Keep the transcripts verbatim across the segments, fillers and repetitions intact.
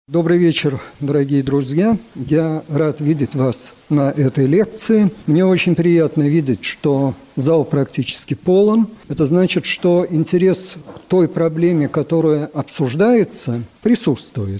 Добрый вечер, дорогие друзья. Я рад видеть вас на этой лекции. Мне очень приятно видеть, что зал практически полон. Это значит, что интерес к той проблеме, которая обсуждается, присутствует.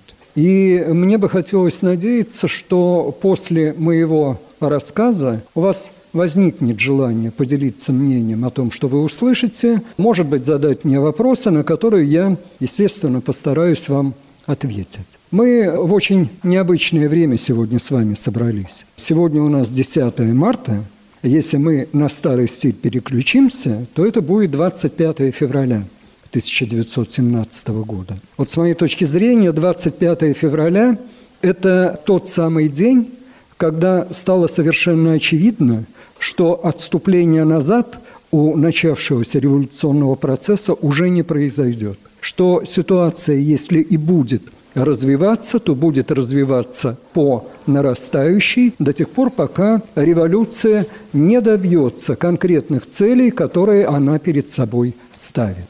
И мне бы хотелось надеяться, что после моего рассказа у вас возникнет желание поделиться мнением о том, что вы услышите, может быть, задать мне вопросы, на которые я, естественно, постараюсь вам ответить. Мы в очень необычное время сегодня с вами собрались. Сегодня у нас десятое марта. Если мы на старый стиль переключимся, то это будет двадцать пятое февраля тысяча девятьсот семнадцатого года. Вот с моей точки зрения, двадцать пятое февраля – это тот самый день, когда стало совершенно очевидно, что отступление назад у начавшегося революционного процесса уже не произойдет. Что ситуация, если и будет развиваться, то будет развиваться по нарастающей до тех пор, пока революция не добьется конкретных целей, которые она перед собой ставит.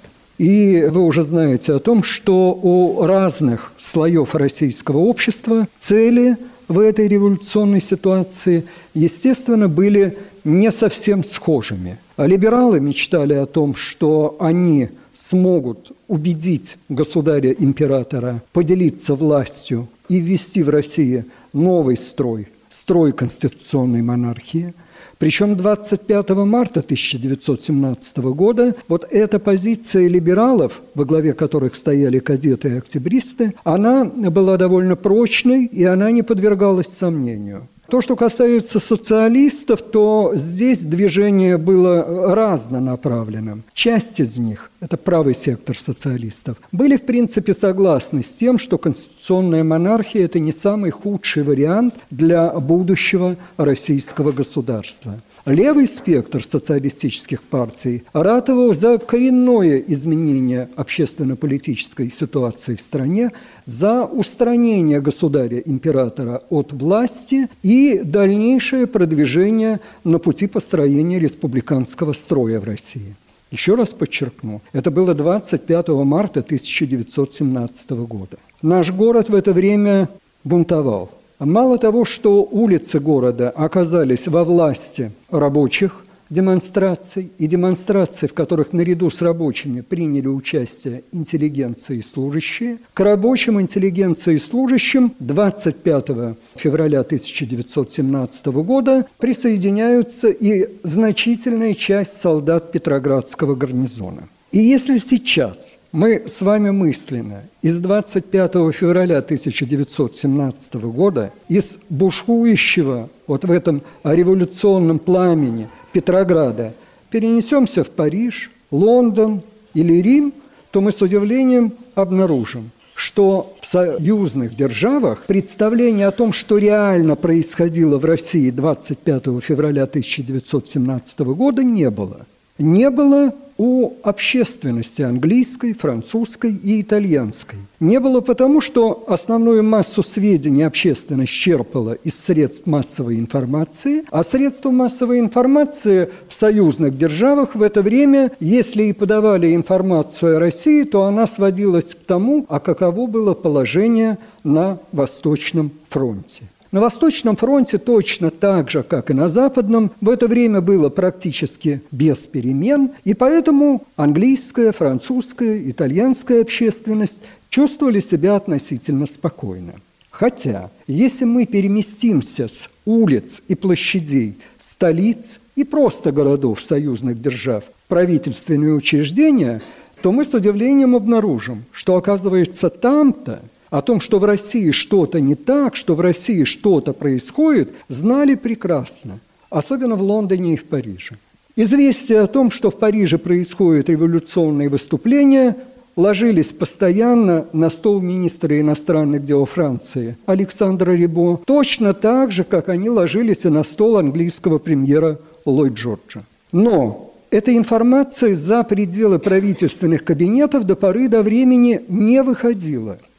И вы уже знаете о том, что у разных слоев российского общества цели в этой революционной ситуации, естественно, были не совсем схожими. Либералы мечтали о том, что они смогут убедить государя-императора поделиться властью и ввести в России новый строй, строй конституционной монархии. Причем двадцать пятого марта тысяча девятьсот семнадцатого года вот эта позиция либералов, во главе которых стояли кадеты и октябристы, она была довольно прочной, и она не подвергалась сомнению. То, что касается социалистов, то здесь движение было разнонаправленным. Часть из них, это правый сектор социалистов, были в принципе согласны с тем, что конституционная монархия – это не самый худший вариант для будущего российского государства. Левый спектр социалистических партий ратовал за коренное изменение общественно-политической ситуации в стране, за устранение государя-императора от власти и дальнейшее продвижение на пути построения республиканского строя в России. Еще раз подчеркну, это было двадцать пятого марта тысяча девятьсот семнадцатого года. Наш город в это время бунтовал. Мало того, что улицы города оказались во власти рабочих демонстраций, и демонстраций, в которых наряду с рабочими приняли участие интеллигенция и служащие, к рабочим, интеллигенции и служащим двадцать пятого февраля тысяча девятьсот семнадцатого года присоединяются и значительная часть солдат Петроградского гарнизона. И если сейчас мы с вами мысленно из двадцать пятого февраля тысяча девятьсот семнадцатого года, из бушующего вот в этом революционном пламени Петрограда перенесемся в Париж, Лондон или Рим, то мы с удивлением обнаружим, что в союзных державах представление о том, что реально происходило в России двадцать пятого февраля тысяча девятьсот семнадцатого года, не было. Не было у общественности английской, французской и итальянской. Не было потому, что основную массу сведений общественность черпала из средств массовой информации, а средства массовой информации в союзных державах в это время, если и подавали информацию о России, то она сводилась к тому, а каково было положение на Восточном фронте. На Восточном фронте точно так же, как и на Западном, в это время было практически без перемен, и поэтому английская, французская, итальянская общественность чувствовали себя относительно спокойно. Хотя, если мы переместимся с улиц и площадей столиц и просто городов союзных держав в правительственные учреждения, то мы с удивлением обнаружим, что, оказывается, там-то о том, что в России что-то не так, что в России что-то происходит, знали прекрасно, особенно в Лондоне и в Париже. Известия о том, что в Париже происходят революционные выступления, ложились постоянно на стол министра иностранных дел Франции Александра Рибо, точно так же, как они ложились и на стол английского премьера Ллойд Джорджа. Но эта информация за пределы правительственных кабинетов до поры до времени не выходила.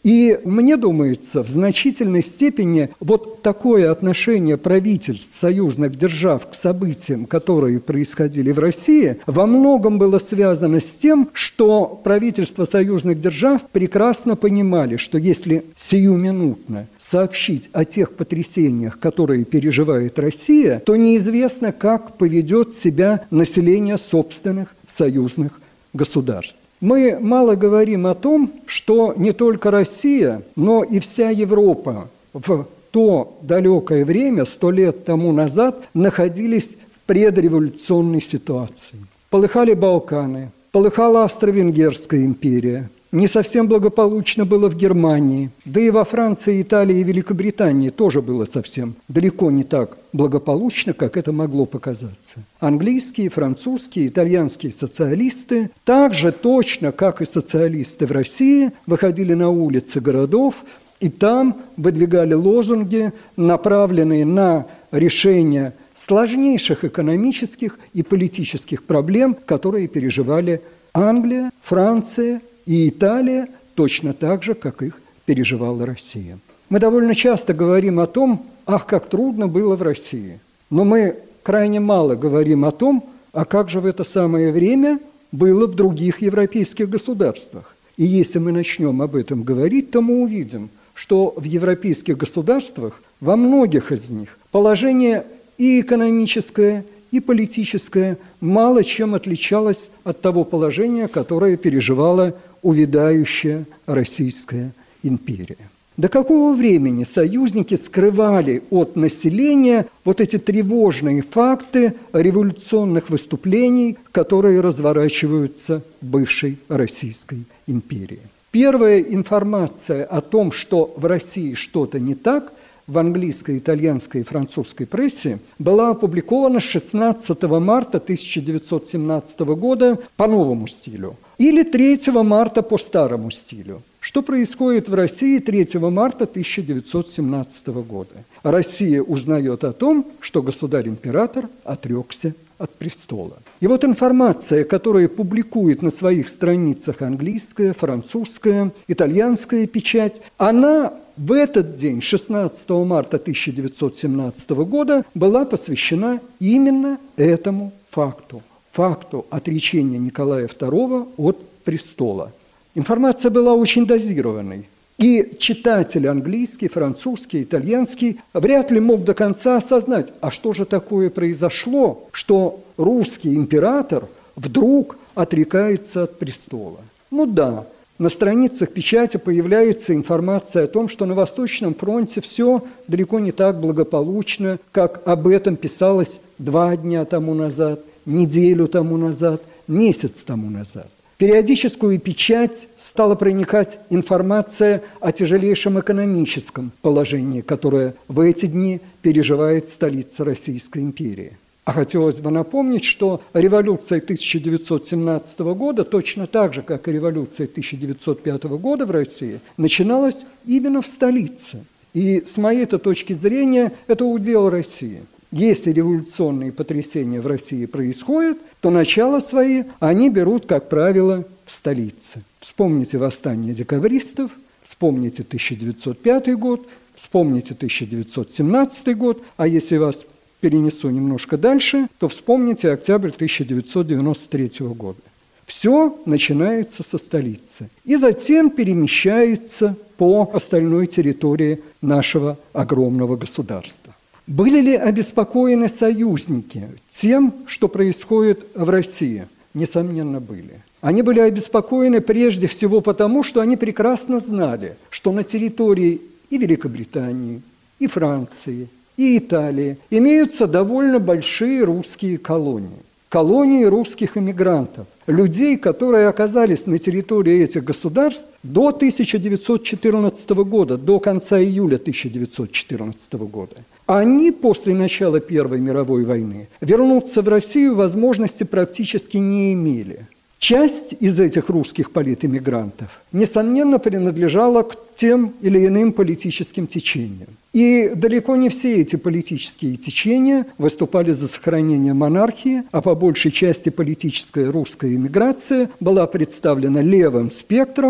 И мне думается, в значительной степени вот такое отношение правительств союзных держав к событиям, которые происходили в России, во многом было связано с тем, что правительства союзных держав прекрасно понимали, что если сиюминутно сообщить о тех потрясениях, которые переживает Россия, то неизвестно, как поведет себя население собственных союзных государств. Мы мало говорим о том, что не только Россия, но и вся Европа в то далекое время, сто лет тому назад, находились в предреволюционной ситуации. Полыхали Балканы, полыхала Австро-Венгерская империя. Не совсем благополучно было в Германии, да и во Франции, Италии и Великобритании тоже было совсем далеко не так благополучно, как это могло показаться. Английские, французские, итальянские социалисты, так же точно, как и социалисты в России, выходили на улицы городов и там выдвигали лозунги, направленные на решение сложнейших экономических и политических проблем, которые переживали Англия, Франция и Италия точно так же, как их переживала Россия. Мы довольно часто говорим о том, ах, как трудно было в России. Но мы крайне мало говорим о том, а как же в это самое время было в других европейских государствах. И если мы начнем об этом говорить, то мы увидим, что в европейских государствах, во многих из них, положение и экономическое, и политическое мало чем отличалось от того положения, которое переживала увядающая Российская империя. До какого времени союзники скрывали от населения вот эти тревожные факты революционных выступлений, которые разворачиваются в бывшей Российской империи? Первая информация о том, что в России что-то не так, в английской, итальянской и французской прессе была опубликована шестнадцатого марта тысяча девятьсот семнадцатого года по новому стилю или третьего марта по старому стилю. Что происходит в России третьего марта тысяча девятьсот семнадцатого года? Россия узнает о том, что государь-император отрекся от престола. И вот информация, которую публикует на своих страницах английская, французская, итальянская печать, она в этот день, шестнадцатого марта тысяча девятьсот семнадцатого года, была посвящена именно этому факту, факту отречения Николая второго от престола. Информация была очень дозированной. И читатель английский, французский, итальянский вряд ли мог до конца осознать, а что же такое произошло, что русский император вдруг отрекается от престола. Ну да, на страницах печати появляется информация о том, что на Восточном фронте все далеко не так благополучно, как об этом писалось два дня тому назад, неделю тому назад, месяц тому назад. В периодическую печать стала проникать информация о тяжелейшем экономическом положении, которое в эти дни переживает столица Российской империи. А хотелось бы напомнить, что революция тысяча девятьсот семнадцатого года, точно так же, как и революция тысяча девятьсот пятого года в России, начиналась именно в столице. И с моей-то точки зрения, это удел России. Если революционные потрясения в России происходят, то начало свои они берут, как правило, в столице. Вспомните восстание декабристов, вспомните тысяча девятьсот пятый год, вспомните тысяча девятьсот семнадцатый год, а если вас перенесу немножко дальше, то вспомните октябрь тысяча девятьсот девяносто третьего года. Все начинается со столицы и затем перемещается по остальной территории нашего огромного государства. Были ли обеспокоены союзники тем, что происходит в России? Несомненно, были. Они были обеспокоены прежде всего потому, что они прекрасно знали, что на территории и Великобритании, и Франции, и Италии имеются довольно большие русские колонии. Колонии русских эмигрантов, людей, которые оказались на территории этих государств до тысяча девятьсот четырнадцатого года, до конца июля тысяча девятьсот четырнадцатого года. Они после начала Первой мировой войны вернуться в Россию возможности практически не имели. Часть из этих русских политэмигрантов, несомненно, принадлежала к тем или иным политическим течениям. И далеко не все эти политические течения выступали за сохранение монархии, а по большей части политическая русская эмиграция была представлена левым спектром,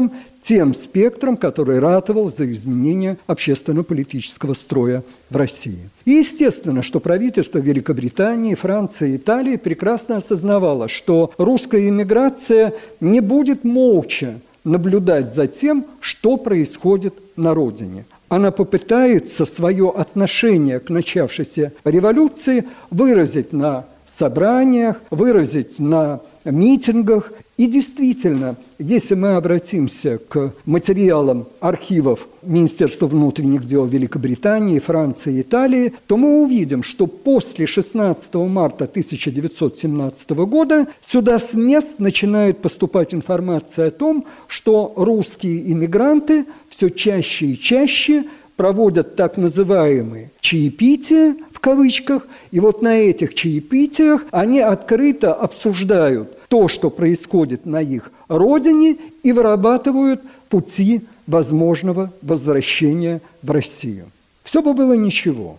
тем спектром, который ратовал за изменение общественно-политического строя в России. И естественно, что правительство Великобритании, Франции и Италии прекрасно осознавало, что русская эмиграция не будет молча наблюдать за тем, что происходит на родине. Она попытается свое отношение к начавшейся революции выразить на собраниях, выразить на митингах. И действительно, если мы обратимся к материалам архивов Министерства внутренних дел Великобритании, Франции и Италии, то мы увидим, что после шестнадцатого марта тысяча девятьсот семнадцатого года сюда с мест начинает поступать информация о том, что русские иммигранты все чаще и чаще проводят так называемые чаепития, в кавычках, и вот на этих чаепитиях они открыто обсуждают то, что происходит на их родине, и вырабатывают пути возможного возвращения в Россию. Все бы было ничего,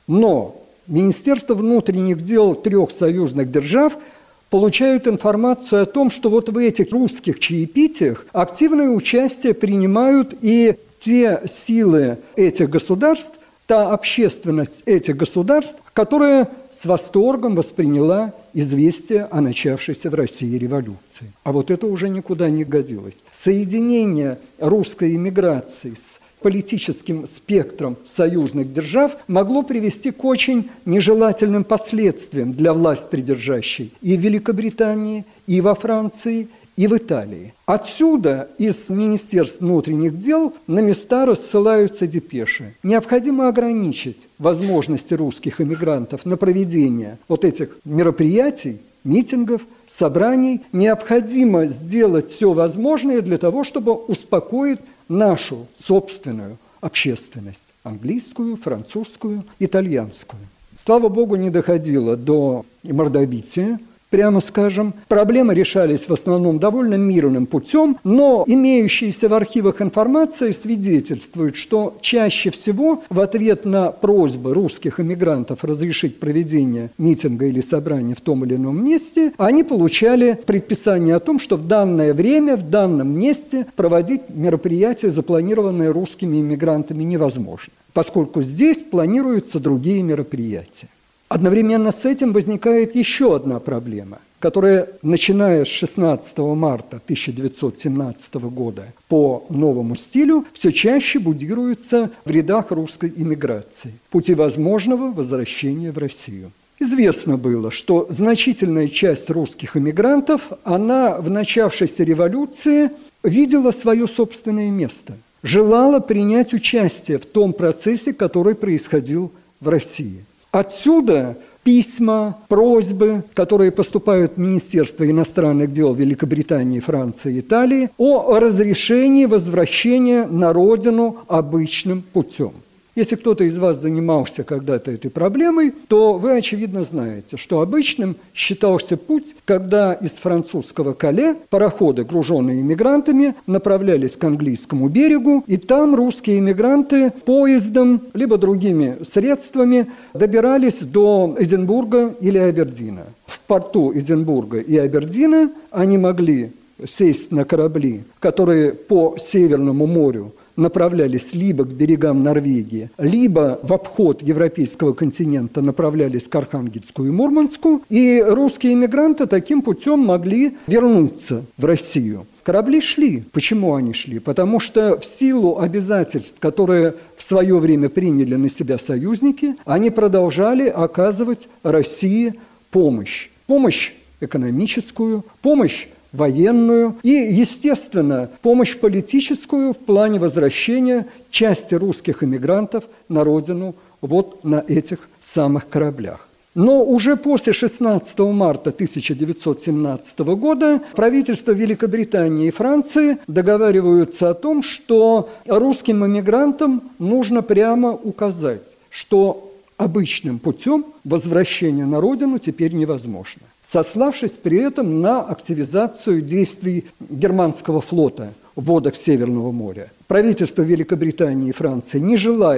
но Министерство внутренних дел трех союзных держав получают информацию о том, что вот в этих русских чаепитиях активное участие принимают и те силы этих государств, та общественность этих государств, которая с восторгом восприняла известие о начавшейся в России революции. А вот это уже никуда не годилось. Соединение русской эмиграции с политическим спектром союзных держав могло привести к очень нежелательным последствиям для власть придержащей и в Великобритании, и во Франции, и в Италии. Отсюда из Министерств внутренних дел на места рассылаются депеши. Необходимо ограничить возможности русских эмигрантов на проведение вот этих мероприятий, митингов, собраний. Необходимо сделать все возможное для того, чтобы успокоить нашу собственную общественность – английскую, французскую, итальянскую. Слава Богу, не доходило до мордобития, прямо скажем. Проблемы решались в основном довольно мирным путем, но имеющаяся в архивах информация свидетельствует, что чаще всего в ответ на просьбы русских эмигрантов разрешить проведение митинга или собрания в том или ином месте, они получали предписание о том, что в данное время, в данном месте проводить мероприятия, запланированные русскими эмигрантами, невозможно, поскольку здесь планируются другие мероприятия. Одновременно с этим возникает еще одна проблема, которая, начиная с шестнадцатого марта тысяча девятьсот семнадцатого года по новому стилю, все чаще будируется в рядах русской эмиграции – пути возможного возвращения в Россию. Известно было, что значительная часть русских эмигрантов, она в начавшейся революции видела свое собственное место, желала принять участие в том процессе, который происходил в России. Отсюда письма, просьбы, которые поступают в Министерство иностранных дел Великобритании, Франции и Италии о разрешении возвращения на родину обычным путем. Если кто-то из вас занимался когда-то этой проблемой, то вы, очевидно, знаете, что обычным считался путь, когда из французского Кале пароходы, груженные иммигрантами, направлялись к английскому берегу, и там русские иммигранты поездом, либо другими средствами добирались до Эдинбурга или Абердина. В порту Эдинбурга и Абердина они могли сесть на корабли, которые по Северному морю направлялись либо к берегам Норвегии, либо в обход европейского континента направлялись к Архангельску и Мурманску, и русские эмигранты таким путем могли вернуться в Россию. Корабли шли. Почему они шли? Потому что в силу обязательств, которые в свое время приняли на себя союзники, они продолжали оказывать России помощь. Помощь экономическую, помощь военную и, естественно, помощь политическую в плане возвращения части русских эмигрантов на родину вот на этих самых кораблях. Но уже после шестнадцатого марта тысяча девятьсот семнадцатого года правительства Великобритании и Франции договариваются о том, что русским эмигрантам нужно прямо указать, что обычным путем возвращение на родину теперь невозможно, сославшись при этом на активизацию действий германского флота в водах Северного моря. Правительство Великобритании и Франции не желает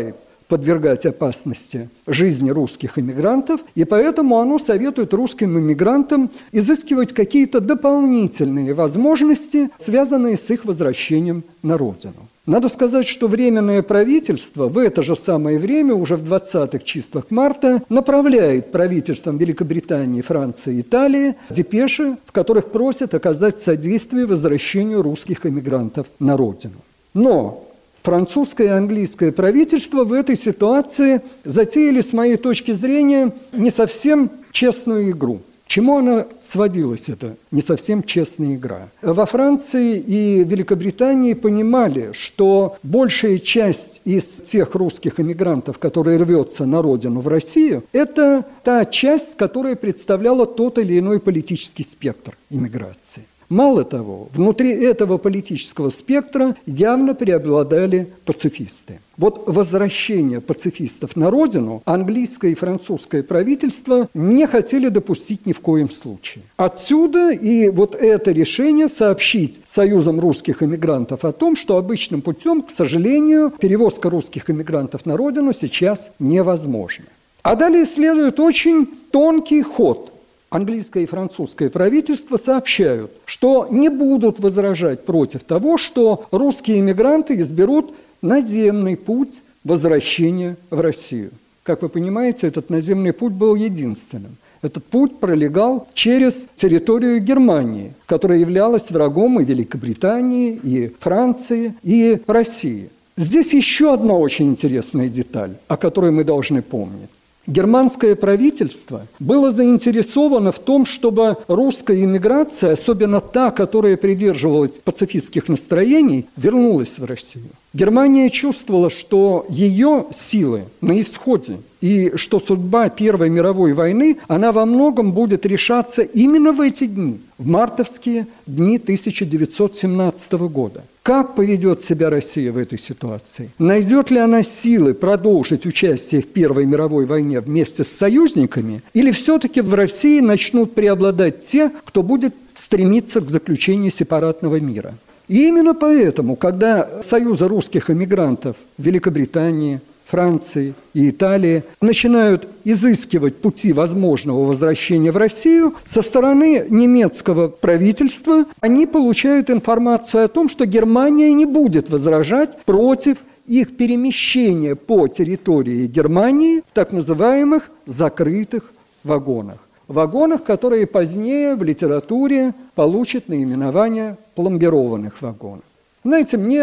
подвергать опасности жизни русских иммигрантов, и поэтому оно советует русским иммигрантам изыскивать какие-то дополнительные возможности, связанные с их возвращением на родину. Надо сказать, что Временное правительство в это же самое время, уже в двадцатых числах марта, направляет правительствам Великобритании, Франции и Италии депеши, в которых просят оказать содействие возвращению русских эмигрантов на родину. Но французское и английское правительство в этой ситуации затеяли, с моей точки зрения, не совсем честную игру. К чему она сводилась, эта не совсем честная игра? Во Франции и Великобритании понимали, что большая часть из тех русских эмигрантов, которые рвется на родину в Россию, это та часть, которая представляла тот или иной политический спектр иммиграции. Мало того, внутри этого политического спектра явно преобладали пацифисты. Вот возвращение пацифистов на родину английское и французское правительство не хотели допустить ни в коем случае. Отсюда и вот это решение сообщить союзам русских эмигрантов о том, что обычным путем, к сожалению, перевозка русских эмигрантов на родину сейчас невозможна. А далее следует очень тонкий ход. Английское и французское правительство сообщают, что не будут возражать против того, что русские эмигранты изберут наземный путь возвращения в Россию. Как вы понимаете, этот наземный путь был единственным. Этот путь пролегал через территорию Германии, которая являлась врагом и Великобритании, и Франции, и России. Здесь еще одна очень интересная деталь, о которой мы должны помнить. Германское правительство было заинтересовано в том, чтобы русская иммиграция, особенно та, которая придерживалась пацифистских настроений, вернулась в Россию. Германия чувствовала, что ее силы на исходе, и что судьба Первой мировой войны, она во многом будет решаться именно в эти дни, в мартовские дни тысяча девятьсот семнадцатого года. Как поведет себя Россия в этой ситуации? Найдет ли она силы продолжить участие в Первой мировой войне вместе с союзниками? Или все-таки в России начнут преобладать те, кто будет стремиться к заключению сепаратного мира? И именно поэтому, когда союзы русских эмигрантов в Великобритании, Франции и Италии начинают изыскивать пути возможного возвращения в Россию, со стороны немецкого правительства они получают информацию о том, что Германия не будет возражать против их перемещения по территории Германии в так называемых закрытых вагонах. Вагонах, которые позднее в литературе получат наименование пломбированных вагонов. Знаете, мне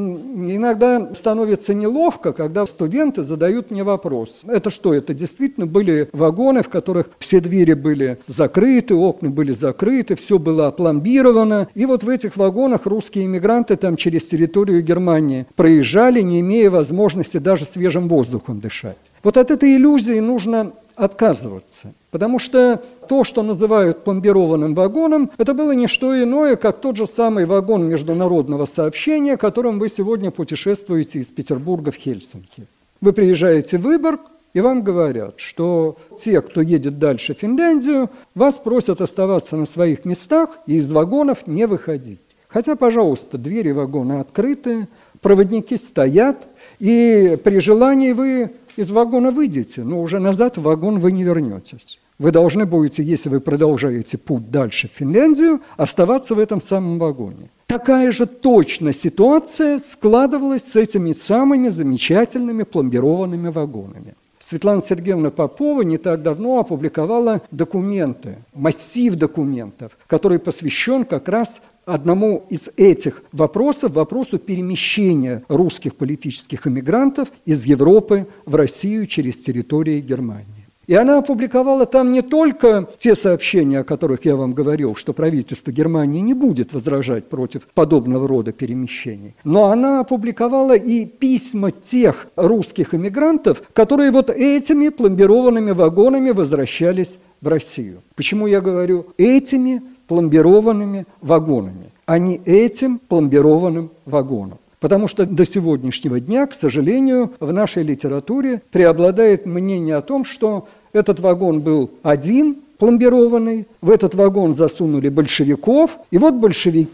иногда становится неловко, когда студенты задают мне вопрос. Это что, это действительно были вагоны, в которых все двери были закрыты, окна были закрыты, все было опломбировано. И вот в этих вагонах русские иммигранты там через территорию Германии проезжали, не имея возможности даже свежим воздухом дышать. Вот от этой иллюзии нужно отказываться. Потому что то, что называют пломбированным вагоном, это было не что иное, как тот же самый вагон международного сообщения, которым вы сегодня путешествуете из Петербурга в Хельсинки. Вы приезжаете в Выборг, и вам говорят, что те, кто едет дальше в Финляндию, вас просят оставаться на своих местах и из вагонов не выходить. Хотя, пожалуйста, двери вагона открыты, проводники стоят, и при желании вы из вагона выйдете, но уже назад в вагон вы не вернетесь. Вы должны будете, если вы продолжаете путь дальше в Финляндию, оставаться в этом самом вагоне. Такая же точно ситуация складывалась с этими самыми замечательными пломбированными вагонами. Светлана Сергеевна Попова не так давно опубликовала документы, массив документов, который посвящен как раз одному из этих вопросов, вопросу перемещения русских политических эмигрантов из Европы в Россию через территорию Германии. И она опубликовала там не только те сообщения, о которых я вам говорил, что правительство Германии не будет возражать против подобного рода перемещений, но она опубликовала и письма тех русских эмигрантов, которые вот этими пломбированными вагонами возвращались в Россию. Почему я говорю этими пломбированными вагонами, а не этим пломбированным вагоном? Потому что до сегодняшнего дня, к сожалению, в нашей литературе преобладает мнение о том, что этот вагон был один, пломбированный, в этот вагон засунули большевиков, и вот большевики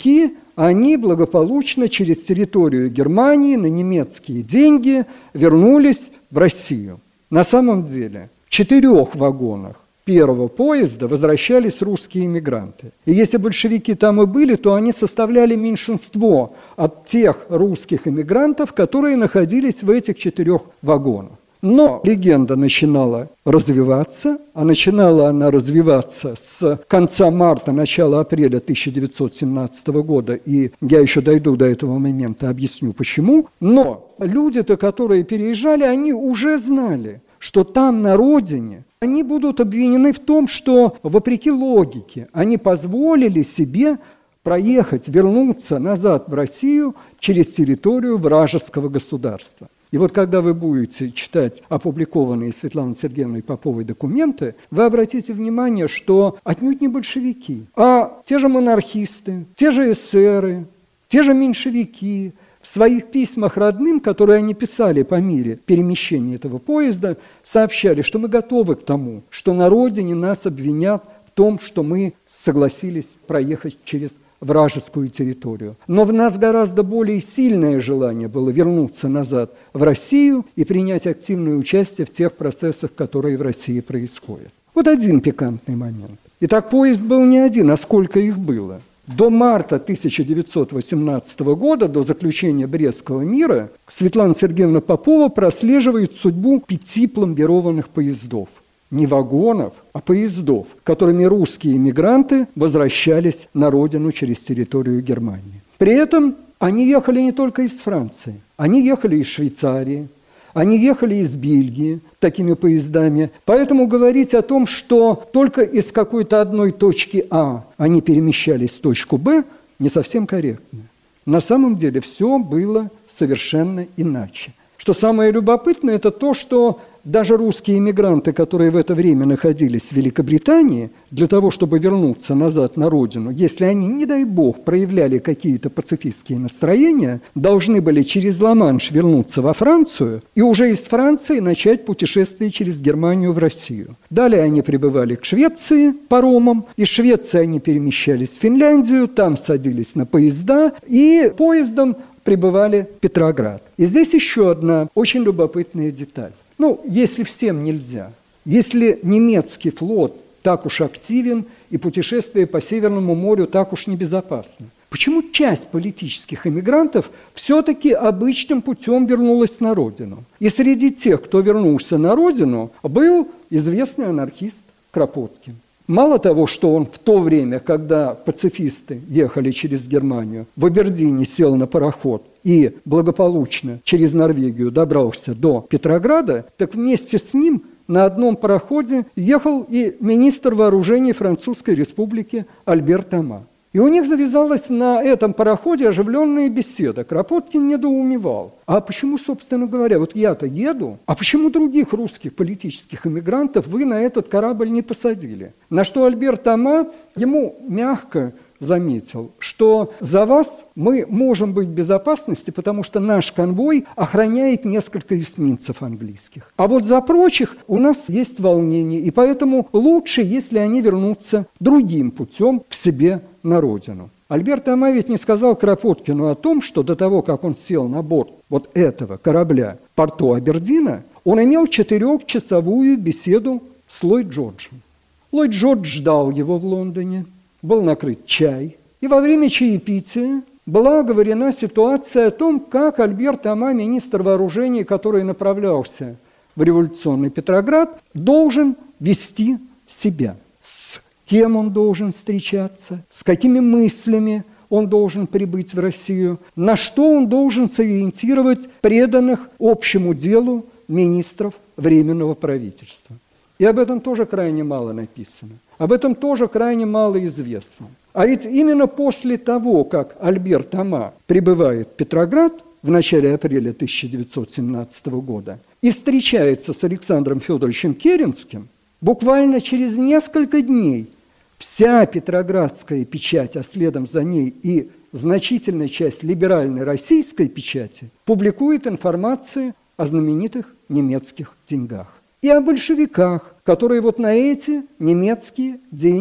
они благополучно через территорию Германии на немецкие деньги вернулись в Россию. На самом деле в четырех вагонах первого поезда возвращались русские эмигранты. И если большевики там и были, то они составляли меньшинство от тех русских эмигрантов, которые находились в этих четырех вагонах. Но легенда начинала развиваться, а начинала она развиваться с конца марта, начала апреля тысяча девятьсот семнадцатого года, и я еще дойду до этого момента, объясню почему. Но люди-то, которые переезжали, они уже знали, что там, на родине, они будут обвинены в том, что, вопреки логике, они позволили себе проехать, вернуться назад в Россию через территорию вражеского государства. И вот когда вы будете читать опубликованные Светланой Сергеевной Поповой документы, вы обратите внимание, что отнюдь не большевики, а те же монархисты, те же эсеры, те же меньшевики в своих письмах родным, которые они писали по мере перемещения этого поезда, сообщали, что мы готовы к тому, что на родине нас обвинят в том, что мы согласились проехать через вражескую территорию. Но в нас гораздо более сильное желание было вернуться назад в Россию и принять активное участие в тех процессах, которые в России происходят. Вот один пикантный момент. Итак, поезд был не один, а сколько их было. До марта тысяча девятьсот восемнадцатого года, до заключения Брестского мира, Светлана Сергеевна Попова прослеживает судьбу пяти пломбированных поездов. Не вагонов, а поездов, которыми русские эмигранты возвращались на родину через территорию Германии. При этом они ехали не только из Франции, они ехали из Швейцарии, они ехали из Бельгии такими поездами. Поэтому говорить о том, что только из какой-то одной точки А они перемещались в точку Б, не совсем корректно. На самом деле все было совершенно иначе. Что самое любопытное, это то, что даже русские эмигранты, которые в это время находились в Великобритании, для того, чтобы вернуться назад на родину, если они, не дай бог, проявляли какие-то пацифистские настроения, должны были через Ла-Манш вернуться во Францию и уже из Франции начать путешествие через Германию в Россию. Далее они прибывали к Швеции паромом, из Швеции они перемещались в Финляндию, там садились на поезда и поездом прибывали в Петроград. И здесь еще одна очень любопытная деталь. Ну, если всем нельзя, если немецкий флот так уж активен и путешествие по Северному морю так уж небезопасно, почему часть политических эмигрантов все-таки обычным путем вернулась на родину? И среди тех, кто вернулся на родину, был известный анархист Кропоткин. Мало того, что он в то время, когда пацифисты ехали через Германию, в Абердине сел на пароход и благополучно через Норвегию добрался до Петрограда, так вместе с ним на одном пароходе ехал и министр вооружений Французской республики Альбер Тома. И у них завязалась на этом пароходе оживленная беседа. Кропоткин недоумевал. А почему, собственно говоря, вот я-то еду, а почему других русских политических эмигрантов вы на этот корабль не посадили? На что Альбер Тома ему мягко заметил, что за вас мы можем быть в безопасности, потому что наш конвой охраняет несколько эсминцев английских. А вот за прочих у нас есть волнение, и поэтому лучше, если они вернутся другим путем к себе на родину. Альбер Тома ведь не сказал Кропоткину о том, что до того, как он сел на борт вот этого корабля в порту Абердина, он имел четырехчасовую беседу с Ллойд Джорджем. Ллойд Джордж ждал его в Лондоне, был накрыт чай, и во время чаепития была оговорена ситуация о том, как Альбер Тома, министр вооружений, который направлялся в революционный Петроград, должен вести себя. С кем он должен встречаться, с какими мыслями он должен прибыть в Россию, на что он должен сориентировать преданных общему делу министров Временного правительства. И об этом тоже крайне мало написано. Об этом тоже крайне мало известно. А ведь именно после того, как Альбер Тома прибывает в Петроград в начале апреля тысяча девятьсот семнадцатого года и встречается с Александром Федоровичем Керенским, буквально через несколько дней вся петроградская печать, а следом за ней и значительная часть либеральной российской печати, публикует информацию о знаменитых немецких деньгах. И о большевиках, которые вот на эти немецкие деньги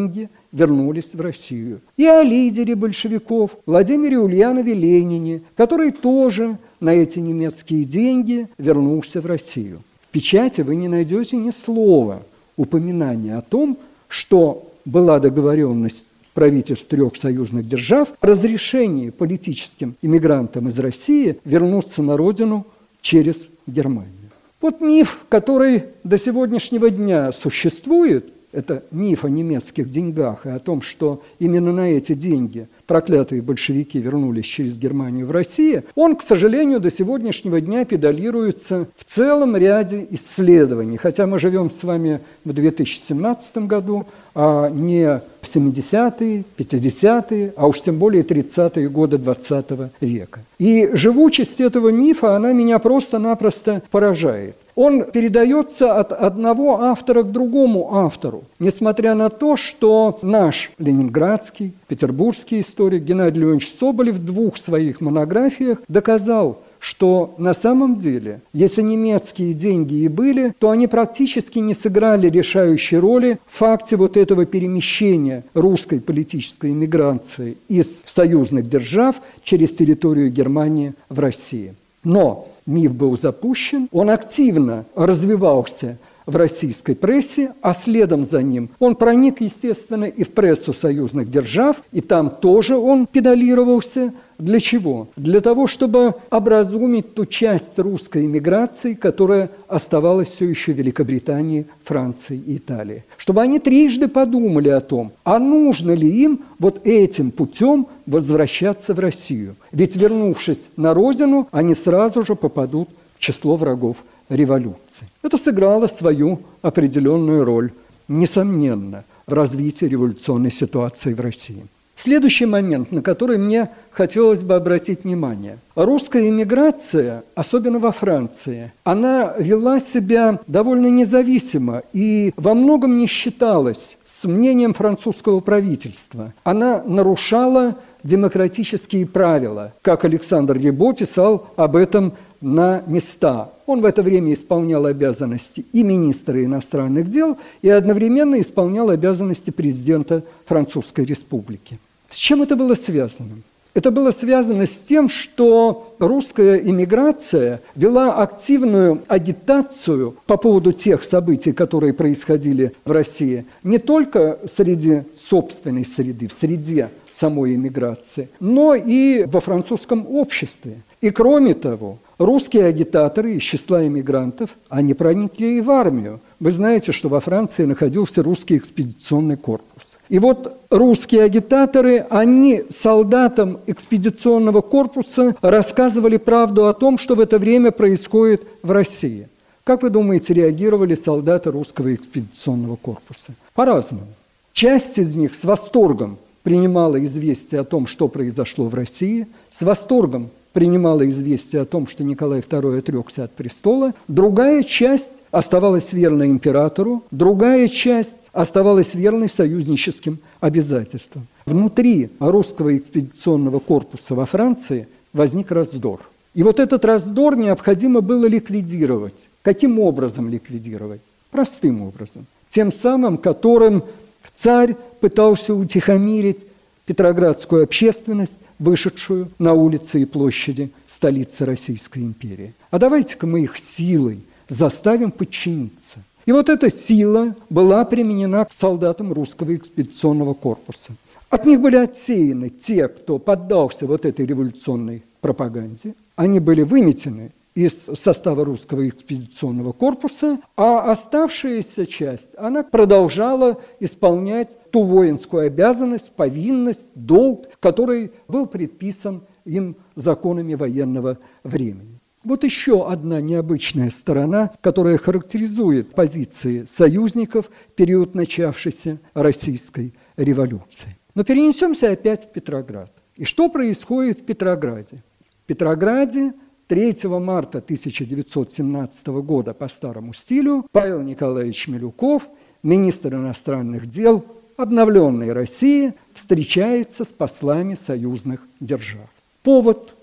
вернулись в Россию. И о лидере большевиков Владимире Ульянове Ленине, который тоже на эти немецкие деньги вернулся в Россию. В печати вы не найдете ни слова упоминания о том, что была договоренность правительств трех союзных держав о разрешении политическим иммигрантам из России вернуться на родину через Германию. Вот миф, который до сегодняшнего дня существует, это миф о немецких деньгах и о том, что именно на эти деньги проклятые большевики вернулись через Германию в Россию, он, к сожалению, до сегодняшнего дня педалируется в целом ряде исследований. Хотя мы живем с вами в две тысячи семнадцатом году, а не в семидесятые, пятидесятые, а уж тем более тридцатые годы двадцатого века. И живучесть этого мифа, она меня просто-напросто поражает. Он передается от одного автора к другому автору, несмотря на то, что наш ленинградский, петербургский историк Геннадий Леонидович Соболев в двух своих монографиях доказал, что на самом деле, если немецкие деньги и были, то они практически не сыграли решающей роли в факте вот этого перемещения русской политической эмиграции из союзных держав через территорию Германии в Россию. Но миф был запущен, он активно развивался в российской прессе, а следом за ним он проник, естественно, и в прессу союзных держав, и там тоже он педалировался. Для чего? Для того, чтобы образумить ту часть русской эмиграции, которая оставалась все еще в Великобритании, Франции и Италии. Чтобы они трижды подумали о том, а нужно ли им вот этим путем возвращаться в Россию. Ведь, вернувшись на родину, они сразу же попадут в число врагов революции. Это сыграло свою определенную роль, несомненно, в развитии революционной ситуации в России. Следующий момент, на который мне хотелось бы обратить внимание. Русская эмиграция, особенно во Франции, она вела себя довольно независимо и во многом не считалась с мнением французского правительства. Она нарушала демократические правила, как Александр Рибо писал об этом на места. Он в это время исполнял обязанности и министра иностранных дел, и одновременно исполнял обязанности президента Французской Республики. С чем это было связано? Это было связано с тем, что русская эмиграция вела активную агитацию по поводу тех событий, которые происходили в России, не только среди собственной среды, в среде самой эмиграции, но и во французском обществе. И кроме того, русские агитаторы из числа эмигрантов, они проникли и в армию. Вы знаете, что во Франции находился русский экспедиционный корпус. И вот русские агитаторы, они солдатам экспедиционного корпуса рассказывали правду о том, что в это время происходит в России. Как вы думаете, реагировали солдаты русского экспедиционного корпуса? По-разному. Часть из них с восторгом принимала известие о том, что произошло в России, с восторгом принимала известие о том, что Николай второй отрекся от престола. Другая часть оставалась верной императору, другая часть оставалась верной союзническим обязательствам. Внутри русского экспедиционного корпуса во Франции возник раздор. И вот этот раздор необходимо было ликвидировать. Каким образом ликвидировать? Простым образом. Тем самым, которым царь пытался утихомирить петроградскую общественность, вышедшую на улицы и площади столицы Российской империи. А давайте-ка мы их силой заставим подчиниться. И вот эта сила была применена к солдатам русского экспедиционного корпуса. От них были отсеяны те, кто поддался вот этой революционной пропаганде. Они были выметены из состава русского экспедиционного корпуса, а оставшаяся часть, она продолжала исполнять ту воинскую обязанность, повинность, долг, который был предписан им законами военного времени. Вот еще одна необычная сторона, которая характеризует позиции союзников в период начавшейся Российской революции. Но перенесемся опять в Петроград. И что происходит в Петрограде? В Петрограде третьего марта тысяча девятьсот семнадцатого года по старому стилю Павел Николаевич Милюков, министр иностранных дел обновленной России, встречается с послами союзных держав. Повод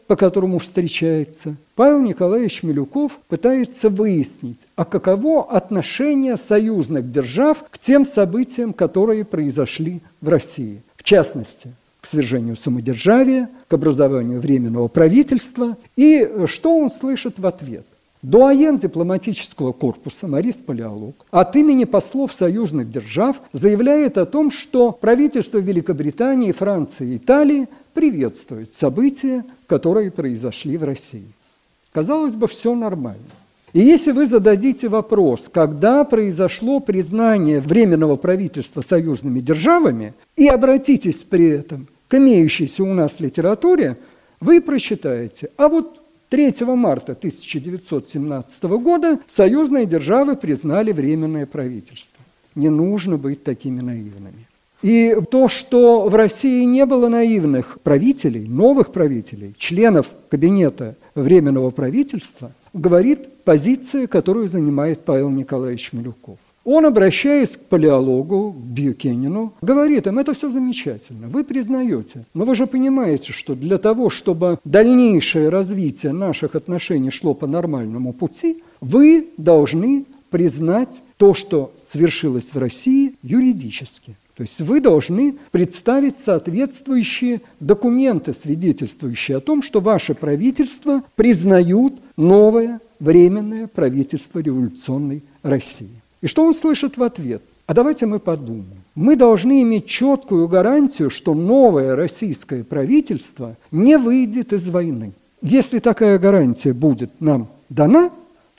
по которому встречается, Павел Николаевич Милюков пытается выяснить, а каково отношение союзных держав к тем событиям, которые произошли в России. В частности, к свержению самодержавия, к образованию Временного правительства. И что он слышит в ответ? Дуаен дипломатического корпуса Морис Палеолог от имени послов союзных держав заявляет о том, что правительство Великобритании, Франции и Италии приветствует события, которые произошли в России. Казалось бы, все нормально. И если вы зададите вопрос, когда произошло признание Временного правительства союзными державами, и обратитесь при этом к имеющейся у нас литературе, вы прочитаете, а вот третьего марта тысяча девятьсот семнадцатого года союзные державы признали Временное правительство. Не нужно быть такими наивными. И то, что в России не было наивных правителей, новых правителей, членов кабинета Временного правительства, говорит позиция, которую занимает Павел Николаевич Милюков. Он, обращаясь к палеологу, к Бьюкенену, говорит им, это все замечательно, вы признаете, но вы же понимаете, что для того, чтобы дальнейшее развитие наших отношений шло по нормальному пути, вы должны признать то, что свершилось в России, юридически. То есть вы должны представить соответствующие документы, свидетельствующие о том, что ваше правительство признают новое временное правительство революционной России. И что он слышит в ответ? А давайте мы подумаем. Мы должны иметь четкую гарантию, что новое российское правительство не выйдет из войны. Если такая гарантия будет нам дана,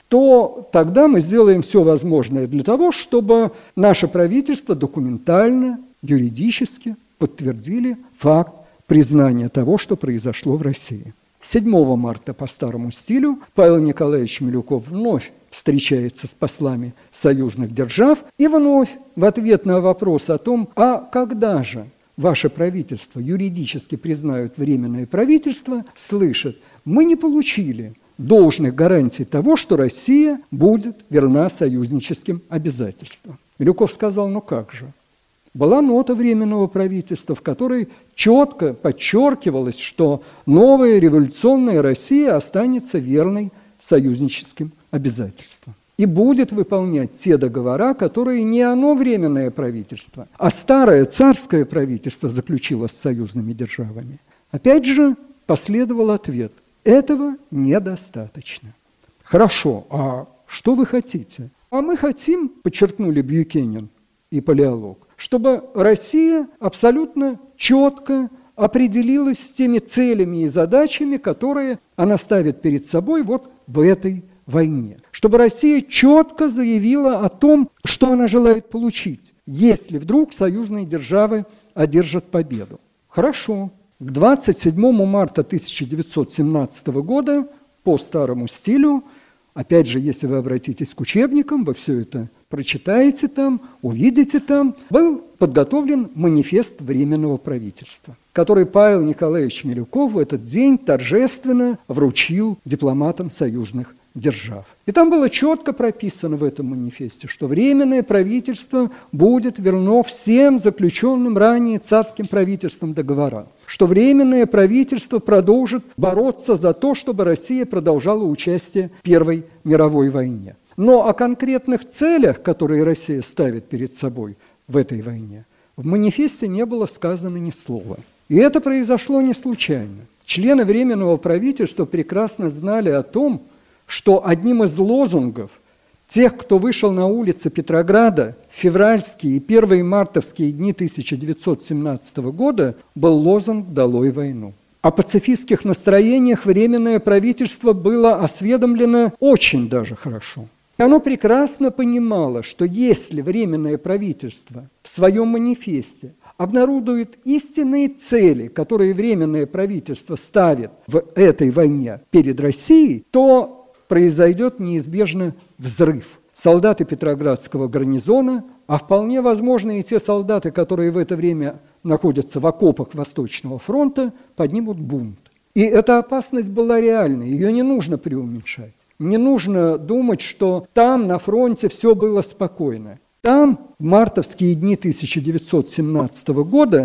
то тогда мы сделаем все возможное для того, чтобы наше правительство документально, юридически подтвердили факт признания того, что произошло в России. седьмого марта по старому стилю Павел Николаевич Милюков вновь встречается с послами союзных держав и вновь в ответ на вопрос о том, а когда же ваше правительство юридически признают Временное правительство, слышит, мы не получили должных гарантий того, что Россия будет верна союзническим обязательствам. Милюков сказал, ну как же? Была нота Временного правительства, в которой четко подчеркивалось, что новая революционная Россия останется верной союзническим обязательствам и будет выполнять те договора, которые не оно Временное правительство, а старое царское правительство заключило с союзными державами. Опять же последовал ответ – этого недостаточно. Хорошо, а что вы хотите? А мы хотим, подчеркнули Бьюкенен и палеолог, чтобы Россия абсолютно четко определилась с теми целями и задачами, которые она ставит перед собой вот в этой войне. Чтобы Россия четко заявила о том, что она желает получить, если вдруг союзные державы одержат победу. Хорошо. К двадцать седьмому марта тысяча девятьсот семнадцатого года по старому стилю, опять же, если вы обратитесь к учебникам, вы все это прочитаете там, увидите там, был подготовлен манифест Временного правительства, который Павел Николаевич Милюков в этот день торжественно вручил дипломатам союзных держав. И там было четко прописано в этом манифесте, что Временное правительство будет верно всем заключенным ранее царским правительством договорам, что Временное правительство продолжит бороться за то, чтобы Россия продолжала участие в Первой мировой войне. Но о конкретных целях, которые Россия ставит перед собой в этой войне, в манифесте не было сказано ни слова. И это произошло не случайно. Члены Временного правительства прекрасно знали о том, что одним из лозунгов тех, кто вышел на улицы Петрограда в февральские и первые мартовские дни тысяча девятьсот семнадцатого года, был лозунг «Долой войну». О пацифистских настроениях Временное правительство было осведомлено очень даже хорошо. Оно прекрасно понимало, что если Временное правительство в своем манифесте обнародует истинные цели, которые Временное правительство ставит в этой войне перед Россией, то произойдет неизбежно взрыв. Солдаты Петроградского гарнизона, а вполне возможно и те солдаты, которые в это время находятся в окопах Восточного фронта, поднимут бунт. И эта опасность была реальной, ее не нужно преуменьшать. Не нужно думать, что там на фронте все было спокойно. Там в мартовские дни тысяча девятьсот семнадцатого года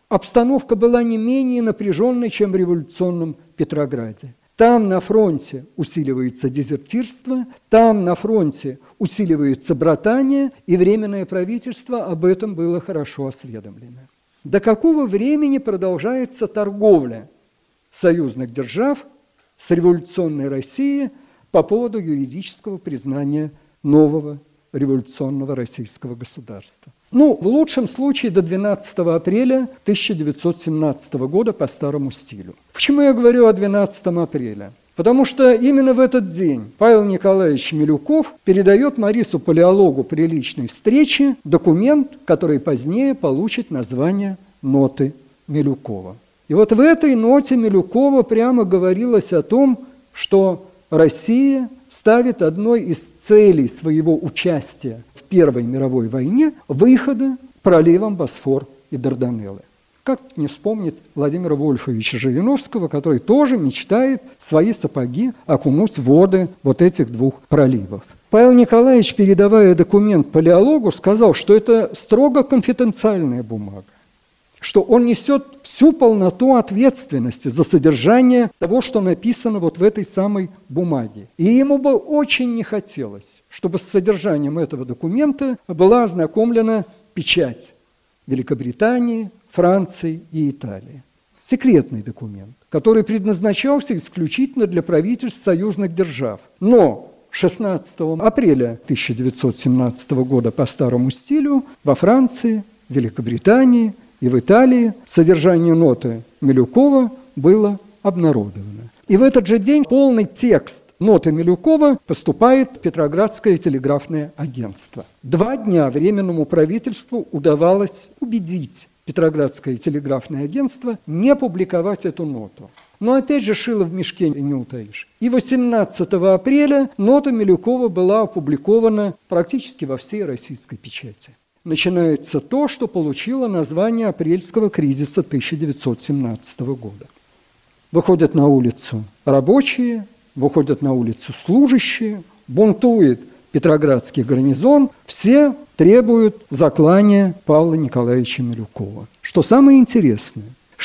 обстановка была не менее напряженной, чем в революционном Петрограде. Там на фронте усиливается дезертирство, там на фронте усиливается братание, и Временное правительство об этом было хорошо осведомлено. До какого времени продолжается торговля союзных держав с революционной Россией по поводу юридического признания нового революционного российского государства? Ну, в лучшем случае до двенадцатого апреля тысяча девятьсот семнадцатого года по старому стилю. Почему я говорю о двенадцатом апреля? Потому что именно в этот день Павел Николаевич Милюков передает Марису Палеологу при личной встрече документ, который позднее получит название «Ноты Милюкова». И вот в этой ноте Милюкова прямо говорилось о том, что Россия ставит одной из целей своего участия в Первой мировой войне выхода проливом Босфор и Дарданеллы. Как не вспомнить Владимира Вольфовича Жириновского, который тоже мечтает свои сапоги окунуть в воды вот этих двух проливов. Павел Николаевич, передавая документ Палеологу, сказал, что это строго конфиденциальная бумага, что он несет всю полноту ответственности за содержание того, что написано вот в этой самой бумаге. И ему бы очень не хотелось, чтобы с содержанием этого документа была ознакомлена печать Великобритании, Франции и Италии. Секретный документ, который предназначался исключительно для правительств союзных держав. Но шестнадцатого апреля тысяча девятьсот семнадцатого года по старому стилю во Франции, Великобритании и в Италии содержание ноты Милюкова было обнародовано. И в этот же день полный текст ноты Милюкова поступает в Петроградское телеграфное агентство. Два дня Временному правительству удавалось убедить Петроградское телеграфное агентство не публиковать эту ноту. Но опять же шило в мешке не утаишь. И восемнадцатого апреля нота Милюкова была опубликована практически во всей российской печати. Начинается то, что получило название апрельского кризиса тысяча девятьсот семнадцатого года. Выходят на улицу рабочие, выходят на улицу служащие, бунтует Петроградский гарнизон, все требуют заклания Павла Николаевича Милюкова. Что самое интересное,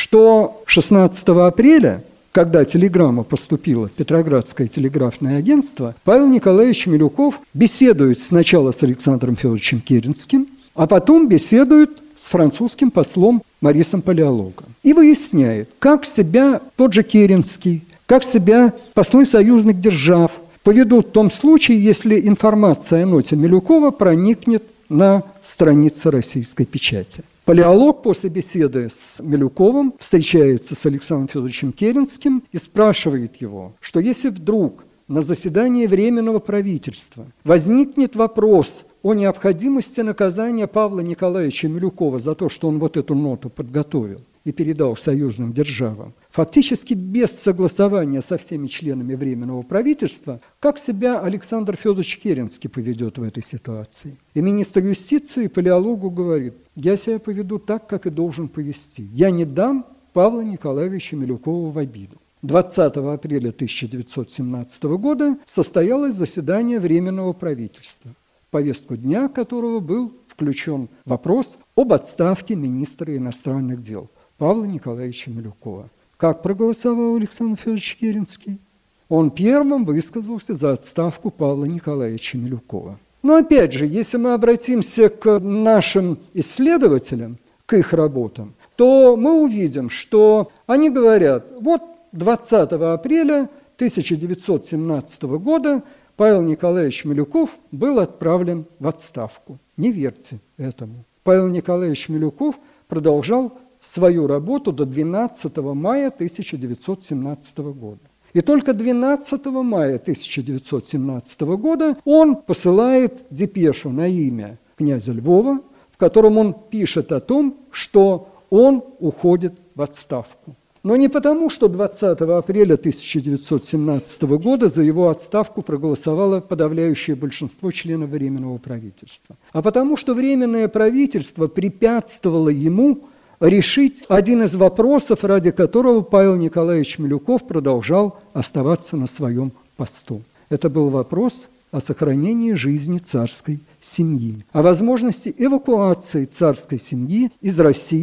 что шестнадцатого апреля, когда телеграмма поступила в Петроградское телеграфное агентство, Павел Николаевич Милюков беседует сначала с Александром Федоровичем Керенским, а потом беседует с французским послом Марисом Палеологом. И выясняет, как себя тот же Керенский, как себя послы союзных держав поведут в том случае, если информация о ноте Милюкова проникнет на страницы российской печати. Палеолог после беседы с Милюковым встречается с Александром Федоровичем Керенским и спрашивает его, что если вдруг на заседании Временного правительства возникнет вопрос о необходимости наказания Павла Николаевича Милюкова за то, что он вот эту ноту подготовил и передал союзным державам, фактически без согласования со всеми членами Временного правительства, как себя Александр Федорович Керенский поведет в этой ситуации. И министр юстиции Палеологу говорит: я себя поведу так, как и должен повести. Я не дам Павла Николаевича Милюкова в обиду. двадцатого апреля тысяча девятьсот семнадцатого года состоялось заседание Временного правительства, в повестку дня которого был включен вопрос об отставке министра иностранных дел Павла Николаевича Милюкова. Как проголосовал Александр Федорович Керенский? Он первым высказался за отставку Павла Николаевича Милюкова. Но опять же, если мы обратимся к нашим исследователям, к их работам, то мы увидим, что они говорят, вот двадцатого апреля тысяча девятьсот семнадцатого года Павел Николаевич Милюков был отправлен в отставку. Не верьте этому. Павел Николаевич Милюков продолжал свою работу до двенадцатого мая тысяча девятьсот семнадцатого года. И только двенадцатого мая тысяча девятьсот семнадцатого года он посылает депешу на имя князя Львова, в котором он пишет о том, что он уходит в отставку. Но не потому, что двадцатого апреля тысяча девятьсот семнадцатого года за его отставку проголосовало подавляющее большинство членов Временного правительства, а потому, что Временное правительство препятствовало ему решить один из вопросов, ради которого Павел Николаевич Милюков продолжал оставаться на своем посту. Это был вопрос о сохранении жизни царской семьи, о возможности эвакуации царской семьи из России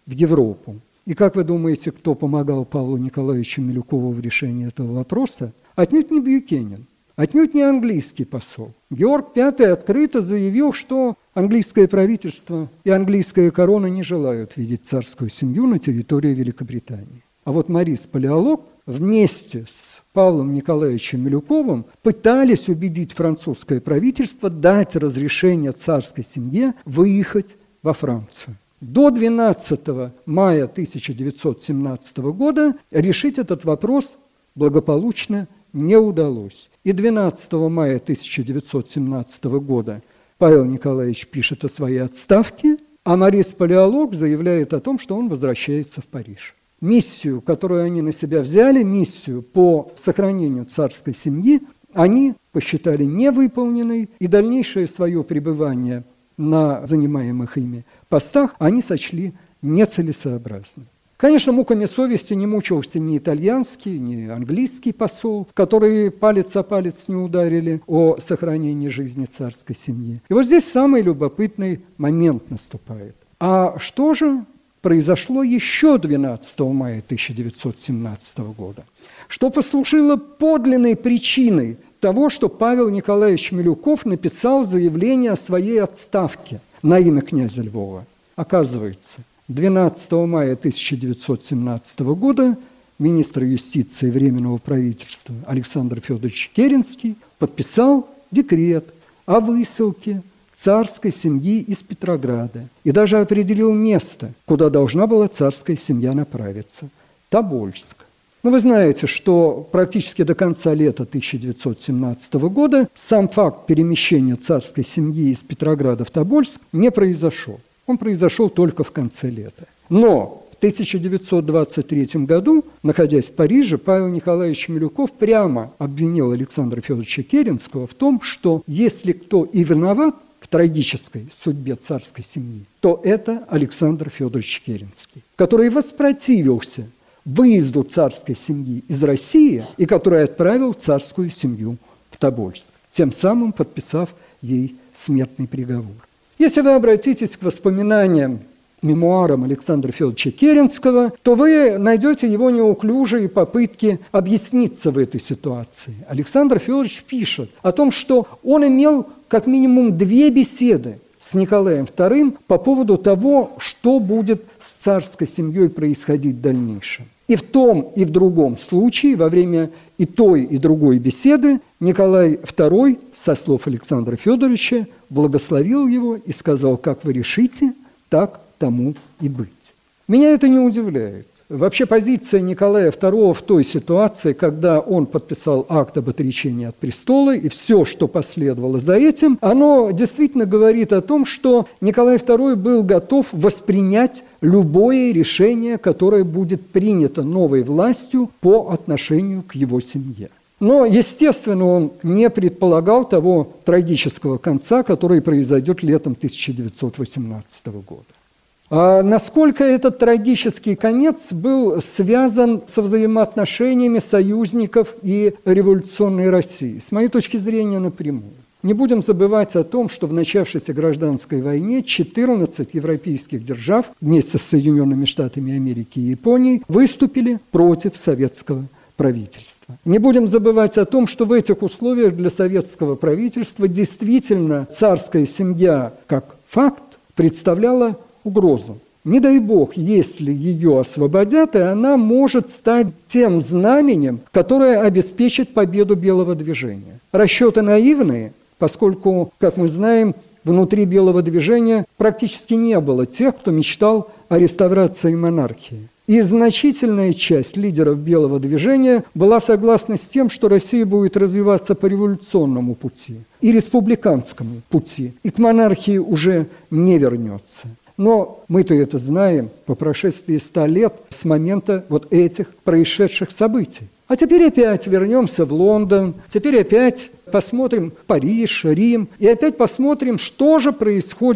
в Европу. И как вы думаете, кто помогал Павлу Николаевичу Милюкову в решении этого вопроса? Отнюдь не Бьюкенен, отнюдь не английский посол. Георг Пятый открыто заявил, что английское правительство и английская корона не желают видеть царскую семью на территории Великобритании. А вот Морис Палеолог вместе с Павлом Николаевичем Милюковым пытались убедить французское правительство дать разрешение царской семье выехать во Францию. До двенадцатого мая тысяча девятьсот семнадцатого года решить этот вопрос благополучно не удалось. И двенадцатого мая тысяча девятьсот семнадцатого года Павел Николаевич пишет о своей отставке, а Морис Палеолог заявляет о том, что он возвращается в Париж. Миссию, которую они на себя взяли, миссию по сохранению царской семьи, они посчитали невыполненной, и дальнейшее свое пребывание на занимаемых ими постах они сочли нецелесообразным. Конечно, муками совести не мучился ни итальянский, ни английский посол, которые палец о палец не ударили о сохранении жизни царской семьи. И вот здесь самый любопытный момент наступает. А что же произошло еще двенадцатого мая тысяча девятьсот семнадцатого года, что послужило подлинной причиной того, что Павел Николаевич Милюков написал заявление о своей отставке на имя князя Львова? Оказывается, двенадцатого мая тысяча девятьсот семнадцатого года министр юстиции Временного правительства Александр Федорович Керенский подписал декрет о высылке царской семьи из Петрограда и даже определил место, куда должна была царская семья направиться – Тобольск. Но вы знаете, что практически до конца лета тысяча девятьсот семнадцатого года сам факт перемещения царской семьи из Петрограда в Тобольск не произошел. Он произошел только в конце лета. Но в тысяча девятьсот двадцать третьем году, находясь в Париже, Павел Николаевич Милюков прямо обвинил Александра Федоровича Керенского в том, что если кто и виноват в трагической судьбе царской семьи, то это Александр Федорович Керенский, который воспротивился выезду царской семьи из России и который отправил царскую семью в Тобольск, тем самым подписав ей смертный приговор. Если вы обратитесь к воспоминаниям, мемуарам Александра Федоровича Керенского, то вы найдете его неуклюжие попытки объясниться в этой ситуации. Александр Федорович пишет о том, что он имел как минимум две беседы с Николаем вторым по поводу того, что будет с царской семьей происходить в дальнейшем. И в том, и в другом случае, во время и той, и другой беседы, Николай второй, со слов Александра Федоровича, благословил его и сказал: «Как вы решите, так тому и быть». Меня это не удивляет. Вообще позиция Николая второго в той ситуации, когда он подписал акт об отречении от престола, и все, что последовало за этим, оно действительно говорит о том, что Николай второй был готов воспринять любое решение, которое будет принято новой властью по отношению к его семье. Но, естественно, он не предполагал того трагического конца, который произойдет летом тысяча девятьсот восемнадцатого года. А насколько этот трагический конец был связан со взаимоотношениями союзников и революционной России? С моей точки зрения, напрямую. Не будем забывать о том, что в начавшейся гражданской войне четырнадцать европейских держав вместе с Соединенными Штатами Америки и Японией выступили против советского правительства. Не будем забывать о том, что в этих условиях для советского правительства действительно царская семья как факт представляла угрозу. Не дай бог, если ее освободят, и она может стать тем знаменем, которое обеспечит победу белого движения. Расчеты наивные, поскольку, как мы знаем, внутри белого движения практически не было тех, кто мечтал о реставрации монархии. И значительная часть лидеров белого движения была согласна с тем, что Россия будет развиваться по революционному пути и республиканскому пути, и к монархии уже не вернется. Но мы-то это знаем по прошествии ста лет с момента вот этих происшедших событий. А теперь опять вернемся в Лондон, теперь опять посмотрим Париж, Рим, и опять посмотрим, что же происходит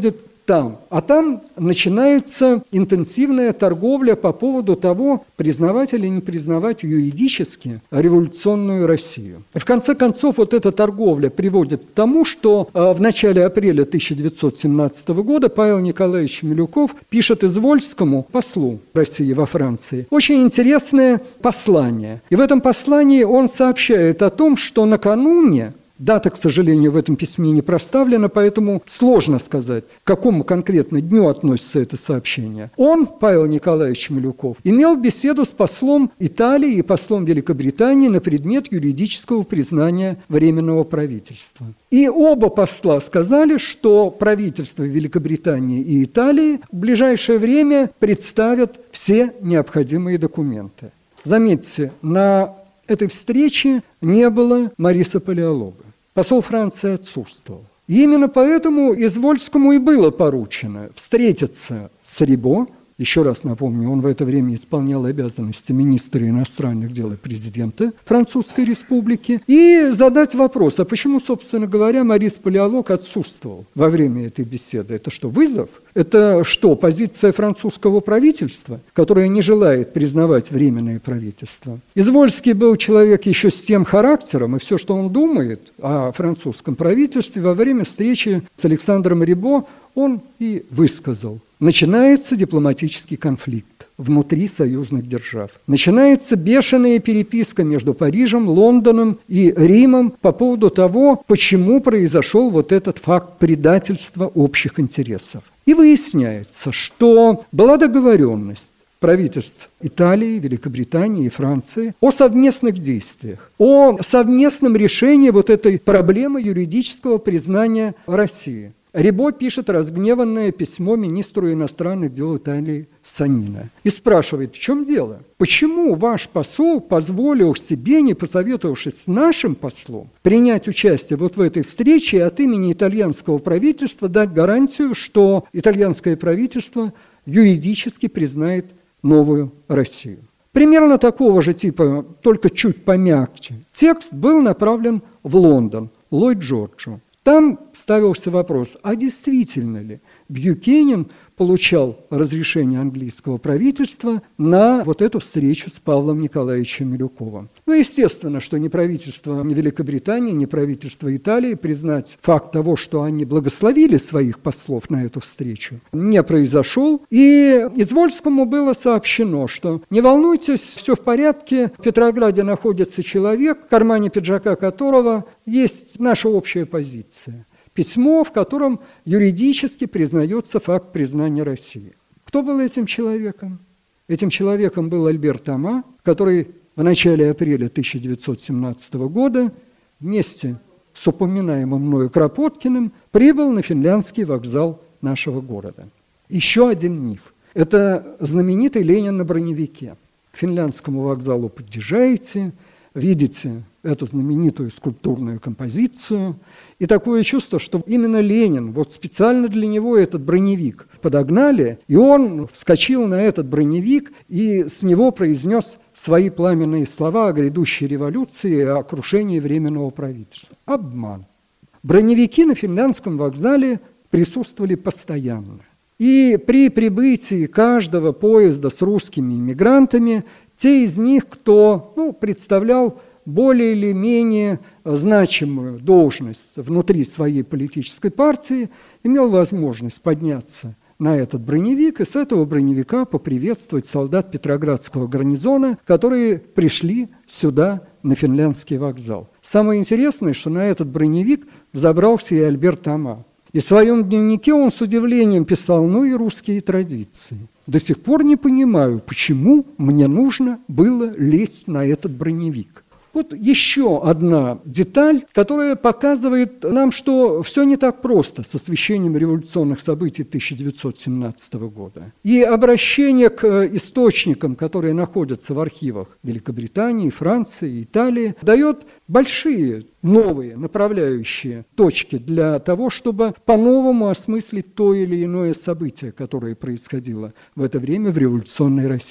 там. А там начинается интенсивная торговля по поводу того, признавать или не признавать юридически революционную Россию. И в конце концов, вот эта торговля приводит к тому, что в начале апреля тысяча девятьсот семнадцатого года Павел Николаевич Милюков пишет Извольскому, послу России во Франции, очень интересное послание. И в этом послании он сообщает о том, что накануне, дата, к сожалению, в этом письме не проставлена, поэтому сложно сказать, к какому конкретно дню относится это сообщение. Он, Павел Николаевич Милюков, имел беседу с послом Италии и послом Великобритании на предмет юридического признания Временного правительства. И оба посла сказали, что правительства Великобритании и Италии в ближайшее время представят все необходимые документы. Заметьте, на этой встрече не было Мариса Палеолога. Посол Франции отсутствовал. И именно поэтому Извольскому и было поручено встретиться с Рибо. Еще раз напомню, он в это время исполнял обязанности министра иностранных дел и президента Французской Республики, и задать вопрос, а почему, собственно говоря, Марис Палеолог отсутствовал во время этой беседы? Это что, вызов? Это что, позиция французского правительства, которое не желает признавать Временное правительство? Извольский был человек еще с тем характером, и все, что он думает о французском правительстве, во время встречи с Александром Рибо он и высказал. Начинается дипломатический конфликт внутри союзных держав. Начинается бешеная переписка между Парижем, Лондоном и Римом по поводу того, почему произошел вот этот факт предательства общих интересов. И выясняется, что была договоренность правительств Италии, Великобритании и Франции о совместных действиях, о совместном решении вот этой проблемы юридического признания России. Рибо пишет разгневанное письмо министру иностранных дел Италии Санино и спрашивает, в чем дело? Почему ваш посол позволил себе, не посоветовавшись с нашим послом, принять участие вот в этой встрече и от имени итальянского правительства дать гарантию, что итальянское правительство юридически признает новую Россию? Примерно такого же типа, только чуть помягче, текст был направлен в Лондон Ллойд Джорджу. Там ставился вопрос, а действительно ли Бьюкенен получал разрешение английского правительства на вот эту встречу с Павлом Николаевичем Милюковым. Ну, естественно, что ни правительство ни Великобритании, ни правительство Италии признать факт того, что они благословили своих послов на эту встречу, не произошел. И Извольскому было сообщено, что не волнуйтесь, все в порядке, в Петрограде находится человек, в кармане пиджака которого есть наша общая позиция. Письмо, в котором юридически признается факт признания России. Кто был этим человеком? Этим человеком был Альбер Тома, который в начале апреля тысяча девятьсот семнадцатого года вместе с упоминаемым мною Кропоткиным прибыл на финляндский вокзал нашего города. Еще один миф. Это знаменитый Ленин на броневике. К финляндскому вокзалу подъезжаете, видите эту знаменитую скульптурную композицию, и такое чувство, что именно Ленин, вот специально для него этот броневик подогнали, и он вскочил на этот броневик и с него произнес свои пламенные слова о грядущей революции и о крушении Временного правительства. Обман. Броневики на финляндском вокзале присутствовали постоянно. И при прибытии каждого поезда с русскими иммигрантами, те из них, кто ну, представлял более или менее значимую должность внутри своей политической партии, имел возможность подняться на этот броневик и с этого броневика поприветствовать солдат Петроградского гарнизона, которые пришли сюда, на финляндский вокзал. Самое интересное, что на этот броневик взобрался и Альбер Тома. И в своем дневнике он с удивлением писал, ну и русские традиции. До сих пор не понимаю, почему мне нужно было лезть на этот броневик. Вот еще одна деталь, которая показывает нам, что все не так просто с освещением революционных событий тысяча девятьсот семнадцатого года. И обращение к источникам, которые находятся в архивах Великобритании, Франции, Италии, дает большие новые направляющие точки для того, чтобы по-новому осмыслить то или иное событие, которое происходило в это время в революционной России.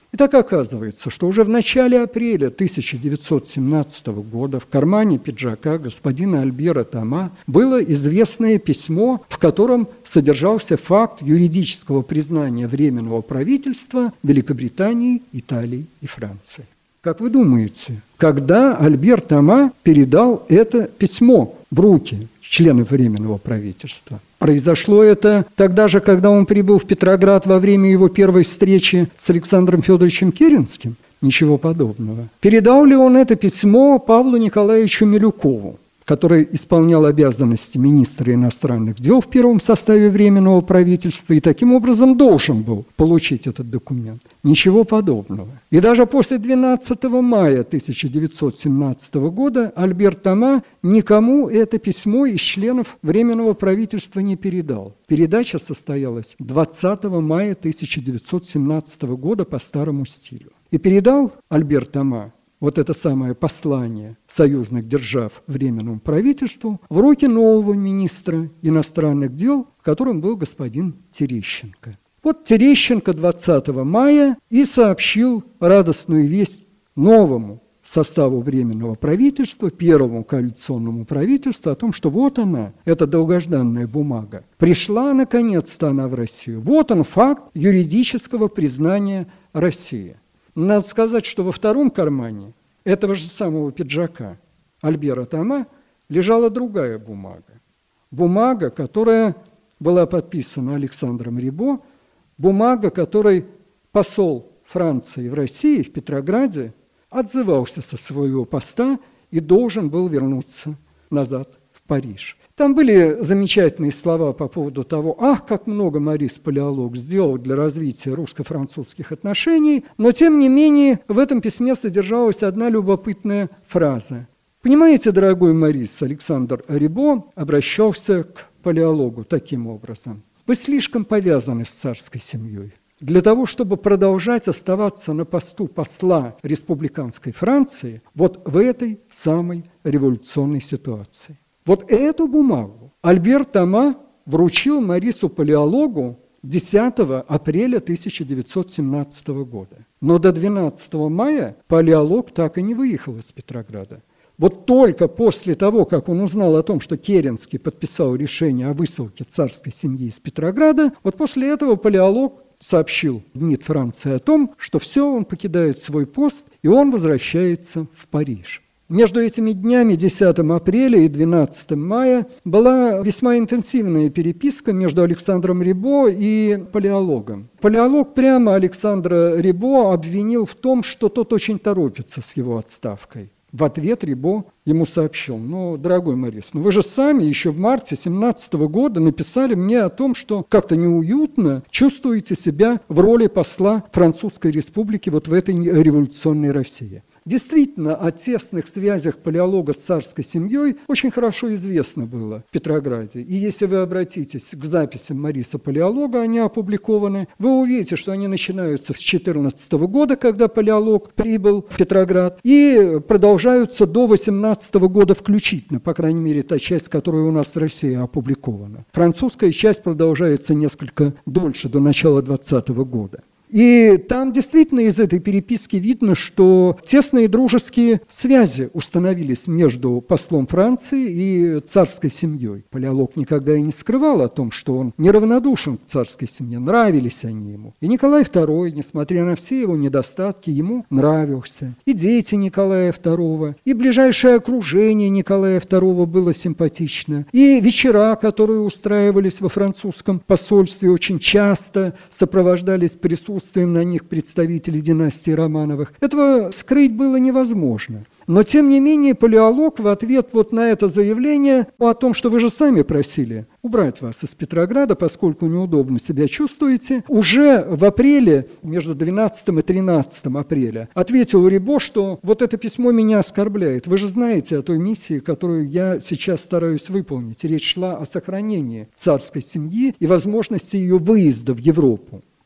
И так оказывается, что уже в начале апреля тысяча девятьсот семнадцатого года в кармане пиджака господина Альбера Тома было известное письмо, в котором содержался факт юридического признания Временного правительства Великобритании, Италии и Франции. Как вы думаете, когда Альбер Тома передал это письмо в руки членов Временного правительства? Произошло это тогда же, когда он прибыл в Петроград во время его первой встречи с Александром Федоровичем Керенским? Ничего подобного. Передал ли он это письмо Павлу Николаевичу Милюкову, который исполнял обязанности министра иностранных дел в первом составе Временного правительства и таким образом должен был получить этот документ? Ничего подобного. И даже после двенадцатого мая тысяча девятьсот семнадцатого года Альбер Тома никому это письмо из членов Временного правительства не передал. Передача состоялась двадцатого мая тысяча девятьсот семнадцатого года по старому стилю. И передал Альбер Тома вот это самое послание союзных держав Временному правительству в руки нового министра иностранных дел, которым был господин Терещенко. Вот Терещенко двадцатого мая и сообщил радостную весть новому составу Временного правительства, первому коалиционному правительству, о том, что вот она, эта долгожданная бумага. Пришла, наконец-то, она в Россию. Вот он факт юридического признания России. Надо сказать, что во втором кармане этого же самого пиджака Альбера Тома лежала другая бумага. Бумага, которая была подписана Александром Рибо, бумага, которой посол Франции в России, в Петрограде, отзывался со своего поста и должен был вернуться назад в Париж. Там были замечательные слова по поводу того, ах, как много Марис Палеолог сделал для развития русско-французских отношений, но тем не менее в этом письме содержалась одна любопытная фраза. Понимаете, дорогой Марис, Александр Рибо обращался к Палеологу таким образом. Вы слишком повязаны с царской семьей. Для того, чтобы продолжать оставаться на посту посла республиканской Франции вот в этой самой революционной ситуации. Вот эту бумагу Альбер Тома вручил Марису Палеологу десятого апреля тысяча девятьсот семнадцатого года. Но до двенадцатого мая Палеолог так и не выехал из Петрограда. Вот только после того, как он узнал о том, что Керенский подписал решение о высылке царской семьи из Петрограда, вот после этого Палеолог сообщил в МИД Франции о том, что все, он покидает свой пост и он возвращается в Париж. Между этими днями, десятого апреля и двенадцатого мая, была весьма интенсивная переписка между Александром Рибо и Палеологом. Палеолог прямо Александра Рибо обвинил в том, что тот очень торопится с его отставкой. В ответ Рибо ему сообщил: ну, дорогой Марис, ну вы же сами еще в марте семнадцатого года написали мне о том, что как-то неуютно чувствуете себя в роли посла Французской Республики вот в этой революционной России. Действительно, о тесных связях Палеолога с царской семьей очень хорошо известно было в Петрограде. И если вы обратитесь к записям Мариса Палеолога, они опубликованы, вы увидите, что они начинаются с две тысячи четырнадцатого года, когда Палеолог прибыл в Петроград, и продолжаются до две тысячи восемнадцатого года включительно, по крайней мере, та часть, которая у нас в России опубликована. Французская часть продолжается несколько дольше, до начала двадцатого года. И там действительно из этой переписки видно, что тесные дружеские связи установились между послом Франции и царской семьей. Палеолог никогда и не скрывал о том, что он неравнодушен к царской семье, нравились они ему. И Николай второй, несмотря на все его недостатки, ему нравился. И дети Николая второго, и ближайшее окружение Николая второго было симпатично. И вечера, которые устраивались во французском посольстве, очень часто сопровождались присутствием на них представителей династии Романовых. Этого скрыть было невозможно. Но, тем не менее, Палеолог в ответ вот на это заявление о том, что вы же сами просили убрать вас из Петрограда, поскольку неудобно себя чувствуете, уже в апреле, между двенадцатым и тринадцатым апреля, ответил Рибо, что вот это письмо меня оскорбляет. Вы же знаете о той миссии, которую я сейчас стараюсь выполнить. Речь шла о сохранении царской семьи и возможности ее выезда в Европу.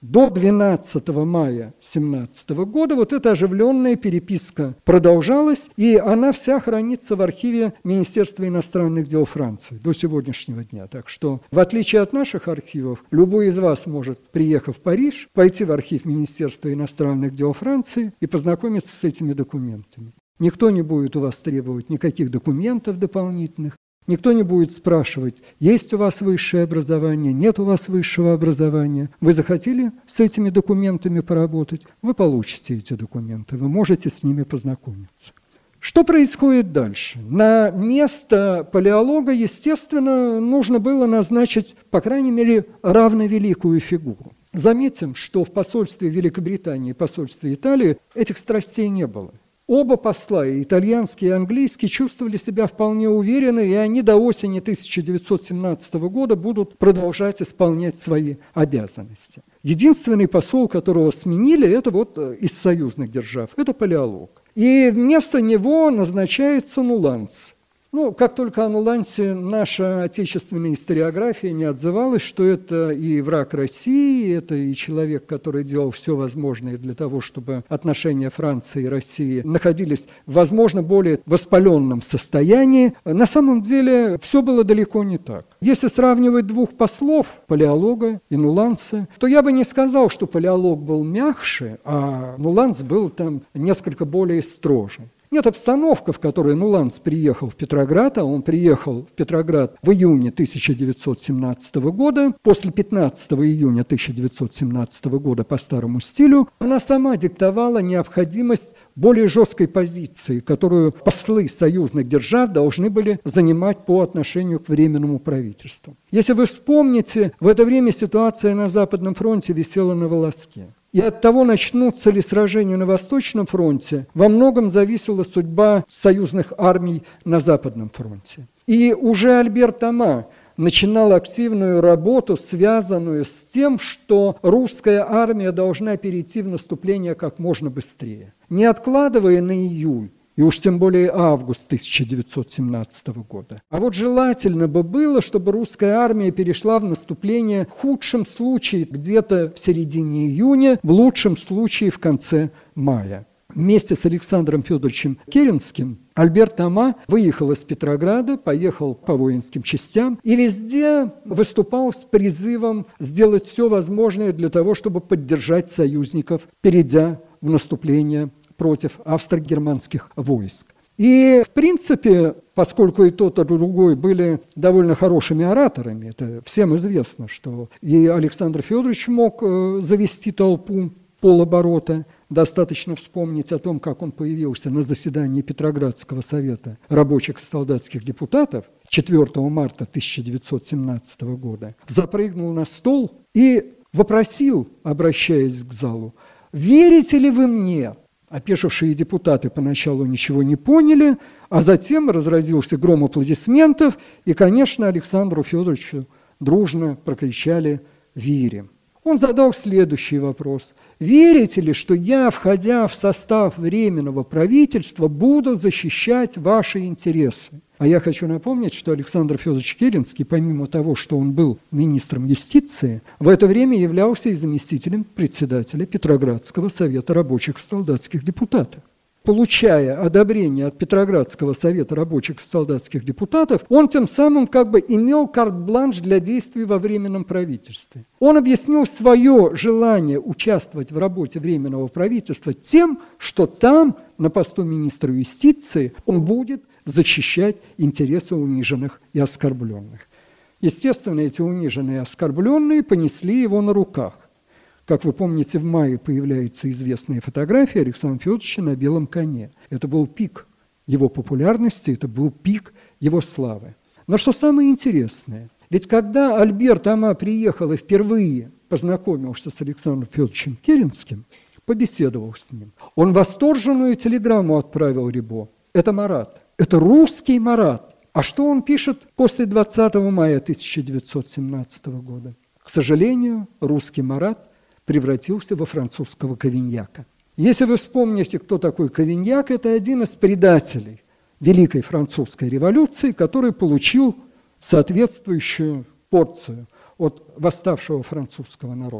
до двенадцатого мая семнадцатого года вот эта оживленная переписка продолжалась, и она вся хранится в архиве Министерства иностранных дел Франции до сегодняшнего дня. Так что, в отличие от наших архивов, любой из вас может, приехав в Париж, пойти в архив Министерства иностранных дел Франции и познакомиться с этими документами. Никто не будет у вас требовать никаких документов дополнительных. Никто не будет спрашивать, есть у вас высшее образование, нет у вас высшего образования. Вы захотели с этими документами поработать, вы получите эти документы, вы можете с ними познакомиться. Что происходит дальше? На место палеолога, естественно, нужно было назначить, по крайней мере, равновеликую фигуру. Заметим, что в посольстве Великобритании и посольстве Италии этих страстей не было. Оба посла, и итальянский, и английский, чувствовали себя вполне уверенно, и они до осени тысяча девятьсот семнадцатого года будут продолжать исполнять свои обязанности. Единственный посол, которого сменили, это вот из союзных держав, это палеолог. И вместо него назначается нуланц. Ну, как только о нулансе наша отечественная историография не отзывалась, что это и враг России, это и человек, который делал все возможное для того, чтобы отношения Франции и России находились, возможно, более воспаленном состоянии. На самом деле все было далеко не так. Если сравнивать двух послов, палеолога и нуланца, то я бы не сказал, что палеолог был мягче, а нуланц был там несколько более строже. Нет, обстановка, в которой нуланц приехал в Петроград, а он приехал в Петроград в июне тысяча девятьсот семнадцатого года, после пятнадцатого июня тысяча девятьсот семнадцатого года по старому стилю, она сама диктовала необходимость более жесткой позиции, которую послы союзных держав должны были занимать по отношению к Временному правительству. Если вы вспомните, в это время ситуация на Западном фронте висела на волоске. И от того, начнутся ли сражения на Восточном фронте, во многом зависела судьба союзных армий на Западном фронте. И уже Альбер Тома начинал активную работу, связанную с тем, что русская армия должна перейти в наступление как можно быстрее, не откладывая на июль, и уж тем более август тысяча девятьсот семнадцатого года. А вот желательно бы было, чтобы русская армия перешла в наступление в худшем случае где-то в середине июня, в лучшем случае в конце мая. Вместе с Александром Федоровичем Керенским Альбер Тома выехал из Петрограда, поехал по воинским частям и везде выступал с призывом сделать все возможное для того, чтобы поддержать союзников, перейдя в наступление против австро-германских войск. И, в принципе, поскольку и тот, и другой были довольно хорошими ораторами, это всем известно, что и Александр Федорович мог завести толпу полоборота, достаточно вспомнить о том, как он появился на заседании Петроградского совета рабочих и солдатских депутатов четвёртого марта тысяча девятьсот семнадцатого года, запрыгнул на стол и вопросил, обращаясь к залу: «Верите ли вы мне?» Опешившие депутаты поначалу ничего не поняли, а затем разразился гром аплодисментов, и, конечно, Александру Федоровичу дружно прокричали «Верим». Он задал следующий вопрос: «Верите ли, что я, входя в состав Временного правительства, буду защищать ваши интересы?» А я хочу напомнить, что Александр Федорович Керенский, помимо того, что он был министром юстиции, в это время являлся и заместителем председателя Петроградского совета рабочих и солдатских депутатов. Получая одобрение от Петроградского совета рабочих и солдатских депутатов, он тем самым как бы имел карт-бланш для действий во Временном правительстве. Он объяснил свое желание участвовать в работе Временного правительства тем, что там, на посту министра юстиции, он будет защищать интересы униженных и оскорбленных. Естественно, эти униженные и оскорбленные понесли его на руках. Как вы помните, в мае появляется известная фотография Александра Федоровича на белом коне. Это был пик его популярности, это был пик его славы. Но что самое интересное, ведь когда Альбер Тома приехал и впервые познакомился с Александром Федоровичем Керенским, побеседовал с ним, он восторженную телеграмму отправил Рибо. Это Марат, это русский Марат. А что он пишет после двадцатого мая тысяча девятьсот семнадцатого года? К сожалению, русский Марат превратился во французского Кавиньяка. Если вы вспомните, кто такой Кавиньяк, это один из предателей Великой Французской революции, который получил соответствующую порцию от восставшего французского народа.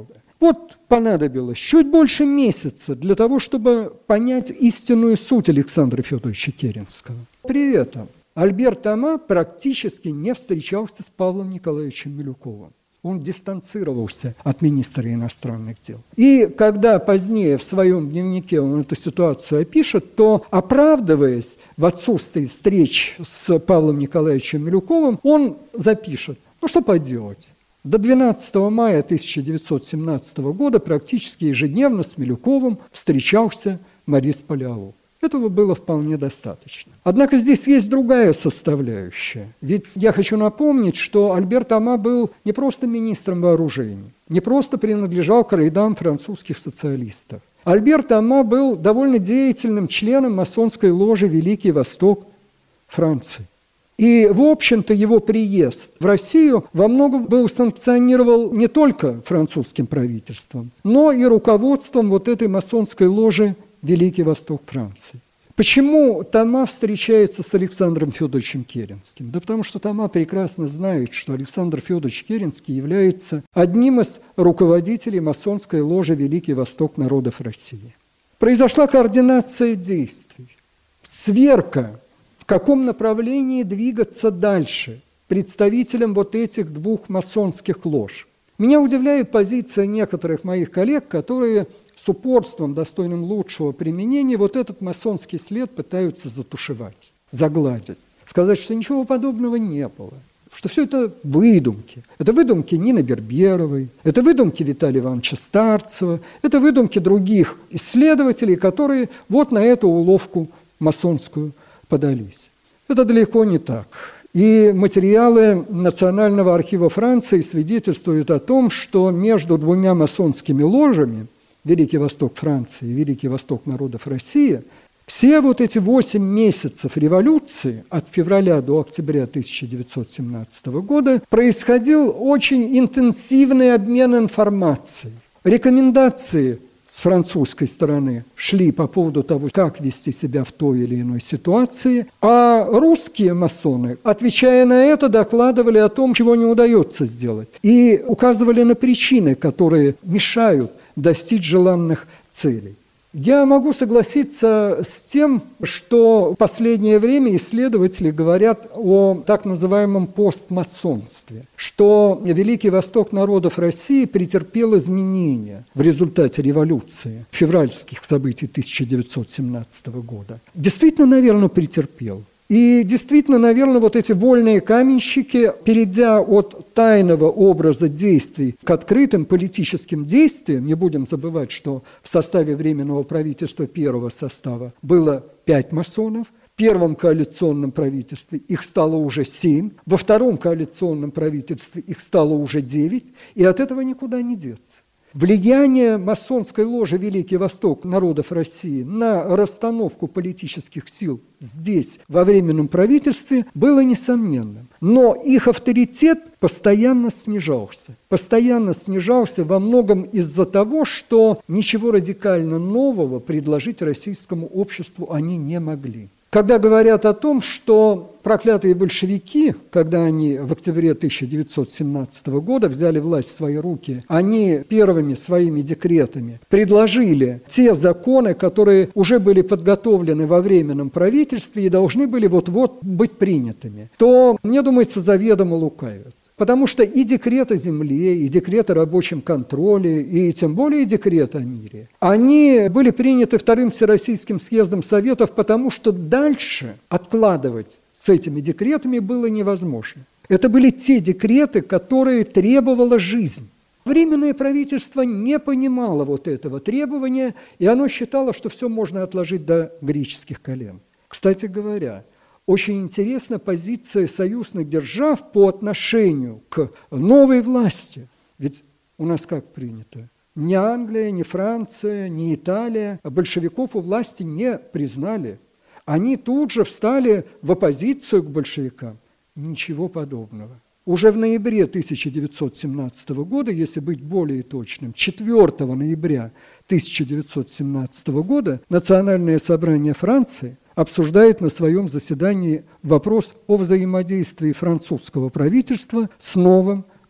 Вот понадобилось чуть больше месяца для того, чтобы понять истинную суть Александра Федоровича Керенского. При этом Альбер Тома практически не встречался с Павлом Николаевичем Милюковым. Он дистанцировался от министра иностранных дел. И когда позднее в своем дневнике он эту ситуацию опишет, то, оправдываясь в отсутствии встреч с Павлом Николаевичем Милюковым, он запишет: ну что поделать. До двенадцатого мая тысяча девятьсот семнадцатого года практически ежедневно с Милюковым встречался Морис Палеолог. Этого было вполне достаточно. Однако здесь есть другая составляющая. Ведь я хочу напомнить, что Альбер Тома был не просто министром вооружений, не просто принадлежал к рядам французских социалистов. Альбер Тома был довольно деятельным членом масонской ложи «Великий Восток» Франции. И, в общем-то, его приезд в Россию во многом был санкционировал не только французским правительством, но и руководством вот этой масонской ложи «Великий Восток Франции». Почему Тома встречается с Александром Федоровичем Керенским? Да потому что Тома прекрасно знает, что Александр Федорович Керенский является одним из руководителей масонской ложи «Великий Восток народов России». Произошла координация действий, сверка, в каком направлении двигаться дальше представителям вот этих двух масонских лож. Меня удивляет позиция некоторых моих коллег, которые с упорством, достойным лучшего применения, вот этот масонский след пытаются затушевать, загладить, сказать, что ничего подобного не было, что все это выдумки. Это выдумки Нины Берберовой, это выдумки Виталия Ивановича Старцева, это выдумки других исследователей, которые вот на эту уловку масонскую подались. Это далеко не так. И материалы Национального архива Франции свидетельствуют о том, что между двумя масонскими ложами Великий Восток Франции и Великий Восток народов России все вот эти восемь месяцев революции от февраля до октября тысяча девятьсот семнадцатого года происходил очень интенсивный обмен информацией. Рекомендации с французской стороны шли по поводу того, как вести себя в той или иной ситуации, а русские масоны, отвечая на это, докладывали о том, чего не удается сделать, и указывали на причины, которые мешают достичь желанных целей. Я могу согласиться с тем, что в последнее время исследователи говорят о так называемом постмасонстве, что Великий Восток народов России претерпел изменения в результате революции, февральских событий тысяча девятьсот семнадцатого года. Действительно, наверное, претерпел. И действительно, наверное, вот эти вольные каменщики, перейдя от тайного образа действий к открытым политическим действиям, не будем забывать, что в составе Временного правительства первого состава было пять масонов, в первом коалиционном правительстве их стало уже семь, во втором коалиционном правительстве их стало уже девять, и от этого никуда не деться. Влияние масонской ложи «Великий Восток народов России» на расстановку политических сил здесь, во Временном правительстве, было несомненным. Но их авторитет постоянно снижался. Постоянно снижался во многом из-за того, что ничего радикально нового предложить российскому обществу они не могли. Когда говорят о том, что проклятые большевики, когда они в октябре тысяча девятьсот семнадцатого года взяли власть в свои руки, они первыми своими декретами предложили те законы, которые уже были подготовлены во Временном правительстве и должны были вот-вот быть принятыми, то, мне думается, заведомо лукавят. Потому что и декрет о земле, и декрет о рабочем контроле, и тем более декрет о мире, они были приняты Вторым Всероссийским съездом Советов, потому что дальше откладывать с этими декретами было невозможно. Это были те декреты, которые требовала жизнь. Временное правительство не понимало вот этого требования, и оно считало, что все можно отложить до греческих колен. Кстати говоря, очень интересна позиция союзных держав по отношению к новой власти. Ведь у нас как принято? Ни Англия, ни Франция, ни Италия большевиков у власти не признали. Они тут же встали в оппозицию к большевикам. Ничего подобного. Уже в ноябре тысяча девятьсот семнадцатого года, если быть более точным, четвёртого ноября тысяча девятьсот семнадцатого года Национальное собрание Франции обсуждает на своем заседании вопрос о взаимодействии французского правительства с новым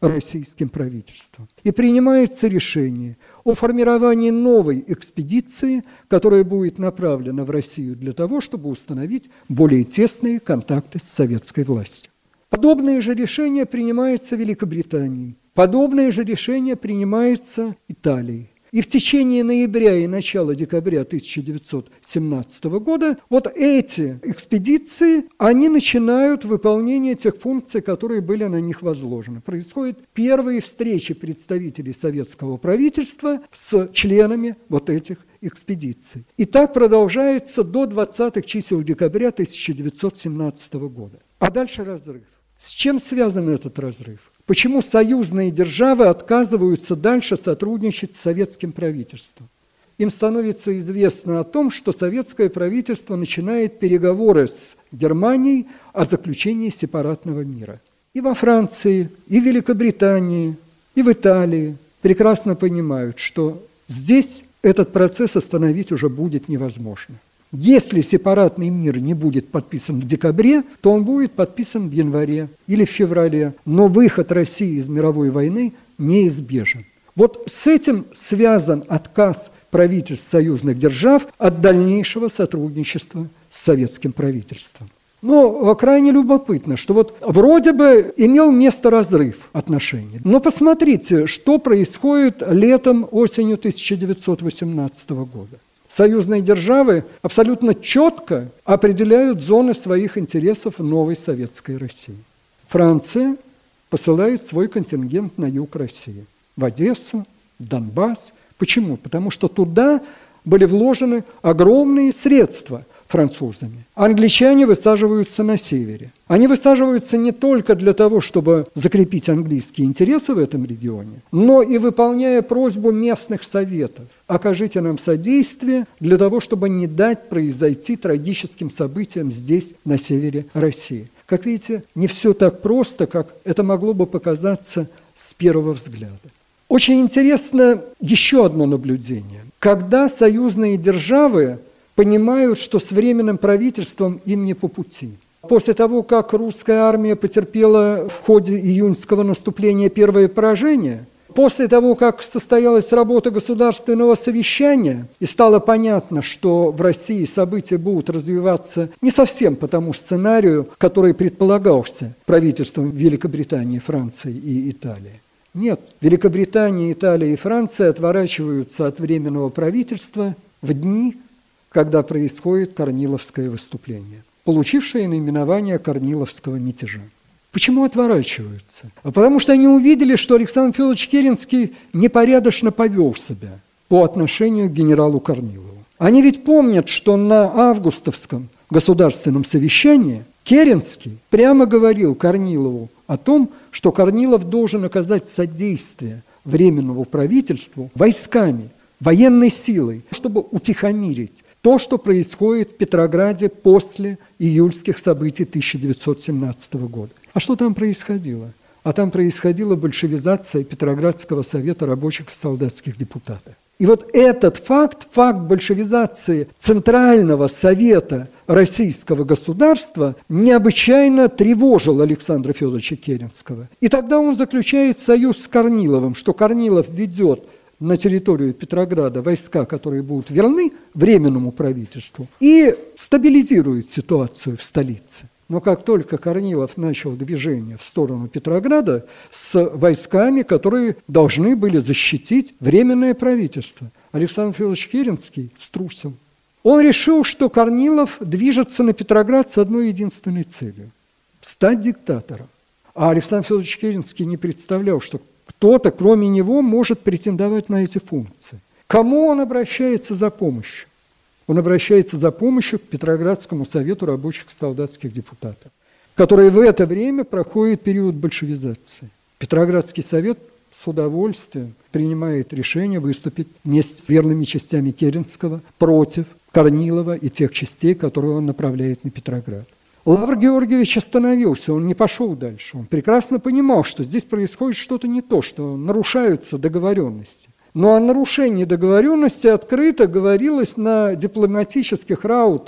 российским правительством. И принимается решение о формировании новой экспедиции, которая будет направлена в Россию для того, чтобы установить более тесные контакты с советской властью. Подобное же решение принимается Великобританией. Подобное же решение принимается Италией. И в течение ноября и начала декабря тысяча девятьсот семнадцатого года вот эти экспедиции, они начинают выполнение тех функций, которые были на них возложены. Происходят первые встречи представителей советского правительства с членами вот этих экспедиций. И так продолжается до двадцатых чисел декабря тысяча девятьсот семнадцатого года. А дальше разрыв. С чем связан этот разрыв? Почему союзные державы отказываются дальше сотрудничать с советским правительством? Им становится известно о том, что советское правительство начинает переговоры с Германией о заключении сепаратного мира. И во Франции, и в Великобритании, и в Италии прекрасно понимают, что здесь этот процесс остановить уже будет невозможно. Если сепаратный мир не будет подписан в декабре, то он будет подписан в январе или в феврале. Но выход России из мировой войны неизбежен. Вот с этим связан отказ правительств союзных держав от дальнейшего сотрудничества с советским правительством. Но крайне любопытно, что вот вроде бы имел место разрыв отношений. Но посмотрите, что происходит летом, осенью тысяча девятьсот восемнадцатого года. Союзные державы абсолютно четко определяют зоны своих интересов в новой советской России. Франция посылает свой контингент на юг России, в Одессу, в Донбасс. Почему? Потому что туда были вложены огромные средства французами. Англичане высаживаются на севере. Они высаживаются не только для того, чтобы закрепить английские интересы в этом регионе, но и выполняя просьбу местных советов. Окажите нам содействие для того, чтобы не дать произойти трагическим событиям здесь, на севере России. Как видите, не все так просто, как это могло бы показаться с первого взгляда. Очень интересно еще одно наблюдение. Когда союзные державы понимают, что с Временным правительством им не по пути. После того, как русская армия потерпела в ходе июньского наступления первое поражение, после того, как состоялась работа государственного совещания, и стало понятно, что в России события будут развиваться не совсем по тому сценарию, который предполагался правительством Великобритании, Франции и Италии. Нет, Великобритания, Италия и Франция отворачиваются от Временного правительства в дни, когда происходит Корниловское выступление, получившее наименование Корниловского мятежа. Почему отворачиваются? Потому что они увидели, что Александр Федорович Керенский непорядочно повел себя по отношению к генералу Корнилову. Они ведь помнят, что на августовском государственном совещании Керенский прямо говорил Корнилову о том, что Корнилов должен оказать содействие Временному правительству войсками, военной силой, чтобы утихомирить то, что происходит в Петрограде после июльских событий тысяча девятьсот семнадцатого года. А что там происходило? А там происходила большевизация Петроградского совета рабочих и солдатских депутатов. И вот этот факт, факт большевизации Центрального совета российского государства необычайно тревожил Александра Федоровича Керенского. И тогда он заключает союз с Корниловым, что Корнилов ведет на территорию Петрограда войска, которые будут верны Временному правительству, и стабилизирует ситуацию в столице. Но как только Корнилов начал движение в сторону Петрограда с войсками, которые должны были защитить Временное правительство, Александр Федорович Керенский струсил. Он решил, что Корнилов движется на Петроград с одной единственной целью – стать диктатором. А Александр Федорович Керенский не представлял, что кто-то, кроме него, может претендовать на эти функции. Кому он обращается за помощью? Он обращается за помощью к Петроградскому совету рабочих и солдатских депутатов, который в это время проходит период большевизации. Петроградский совет с удовольствием принимает решение выступить вместе с верными частями Керенского против Корнилова и тех частей, которые он направляет на Петроград. Лавр Георгиевич остановился, он не пошел дальше. Он прекрасно понимал, что здесь происходит что-то не то, что нарушаются договоренности. Но о нарушении договоренности открыто говорилось на дипломатических раутах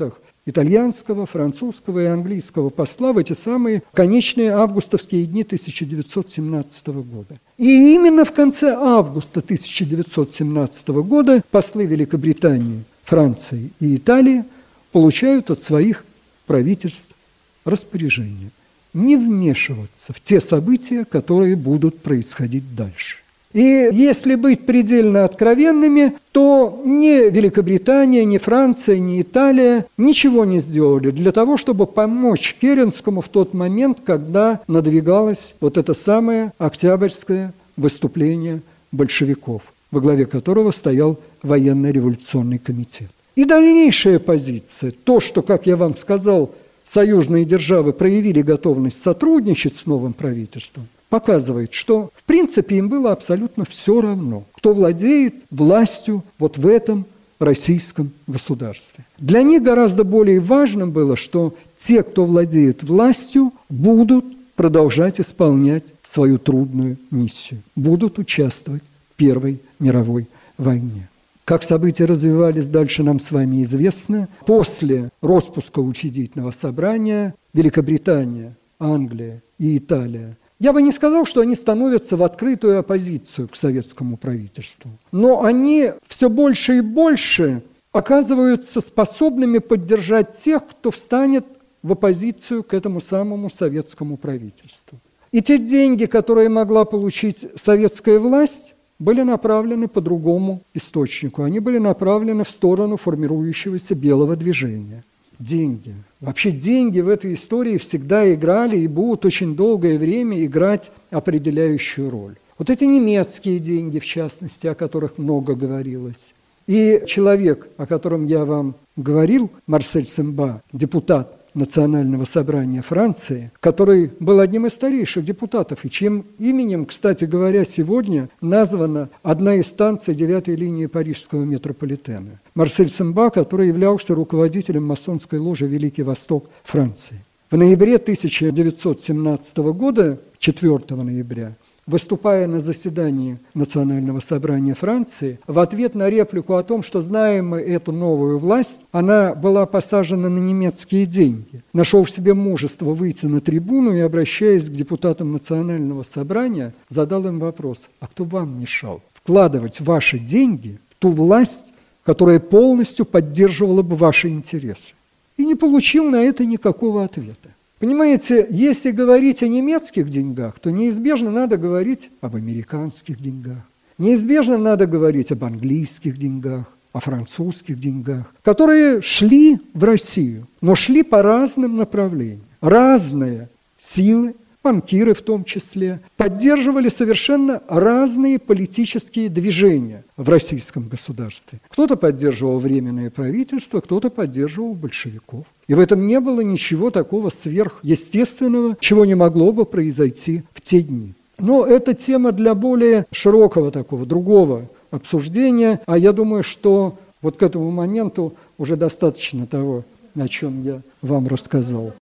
итальянского, французского и английского посла в эти самые конечные августовские дни тысяча девятьсот семнадцатого года. И именно в конце августа тысяча девятьсот семнадцатого года послы Великобритании, Франции и Италии получают от своих правительств распоряжение не вмешиваться в те события, которые будут происходить дальше. И если быть предельно откровенными, то ни Великобритания, ни Франция, ни Италия ничего не сделали для того, чтобы помочь Керенскому в тот момент, когда надвигалось вот это самое октябрьское выступление большевиков, во главе которого стоял военно-революционный комитет. И дальнейшая позиция, то, что, как я вам сказал, союзные державы проявили готовность сотрудничать с новым правительством, показывает, что, в принципе, им было абсолютно все равно, кто владеет властью вот в этом российском государстве. Для них гораздо более важным было, что те, кто владеет властью, будут продолжать исполнять свою трудную миссию, будут участвовать в Первой мировой войне. Как события развивались дальше, нам с вами известно. После распуска Учредительного собрания Великобритания, Англия и Италия, я бы не сказал, что они становятся в открытую оппозицию к советскому правительству, но они все больше и больше оказываются способными поддержать тех, кто встанет в оппозицию к этому самому советскому правительству. И те деньги, которые могла получить советская власть, были направлены по другому источнику. Они были направлены в сторону формирующегося белого движения. Деньги. Вообще деньги в этой истории всегда играли и будут очень долгое время играть определяющую роль. Вот эти немецкие деньги, в частности, о которых много говорилось. И человек, о котором я вам говорил, Марсель Семба, депутат Национального собрания Франции, который был одним из старейших депутатов, и чьим именем, кстати говоря, сегодня названа одна из станций девятой линии парижского метрополитена. Марсель Семба, который являлся руководителем масонской ложи «Великий Восток» Франции. В ноябре тысяча девятьсот семнадцатого года, четвёртого ноября, выступая на заседании Национального собрания Франции, в ответ на реплику о том, что знаем мы эту новую власть, она была посажена на немецкие деньги, нашел в себе мужество выйти на трибуну и, обращаясь к депутатам Национального собрания, задал им вопрос: а кто вам мешал вкладывать ваши деньги в ту власть, которая полностью поддерживала бы ваши интересы? И не получил на это никакого ответа. Понимаете, если говорить о немецких деньгах, то неизбежно надо говорить об американских деньгах, неизбежно надо говорить об английских деньгах, о французских деньгах, которые шли в Россию, но шли по разным направлениям. Разные силы, банкиры в том числе, поддерживали совершенно разные политические движения в российском государстве. Кто-то поддерживал Временное правительство, кто-то поддерживал большевиков. И в этом не было ничего такого сверхъестественного, чего не могло бы произойти в те дни. Но это тема для более широкого такого, другого обсуждения. А я думаю, что вот к этому моменту уже достаточно того, о чем я вам рассказал.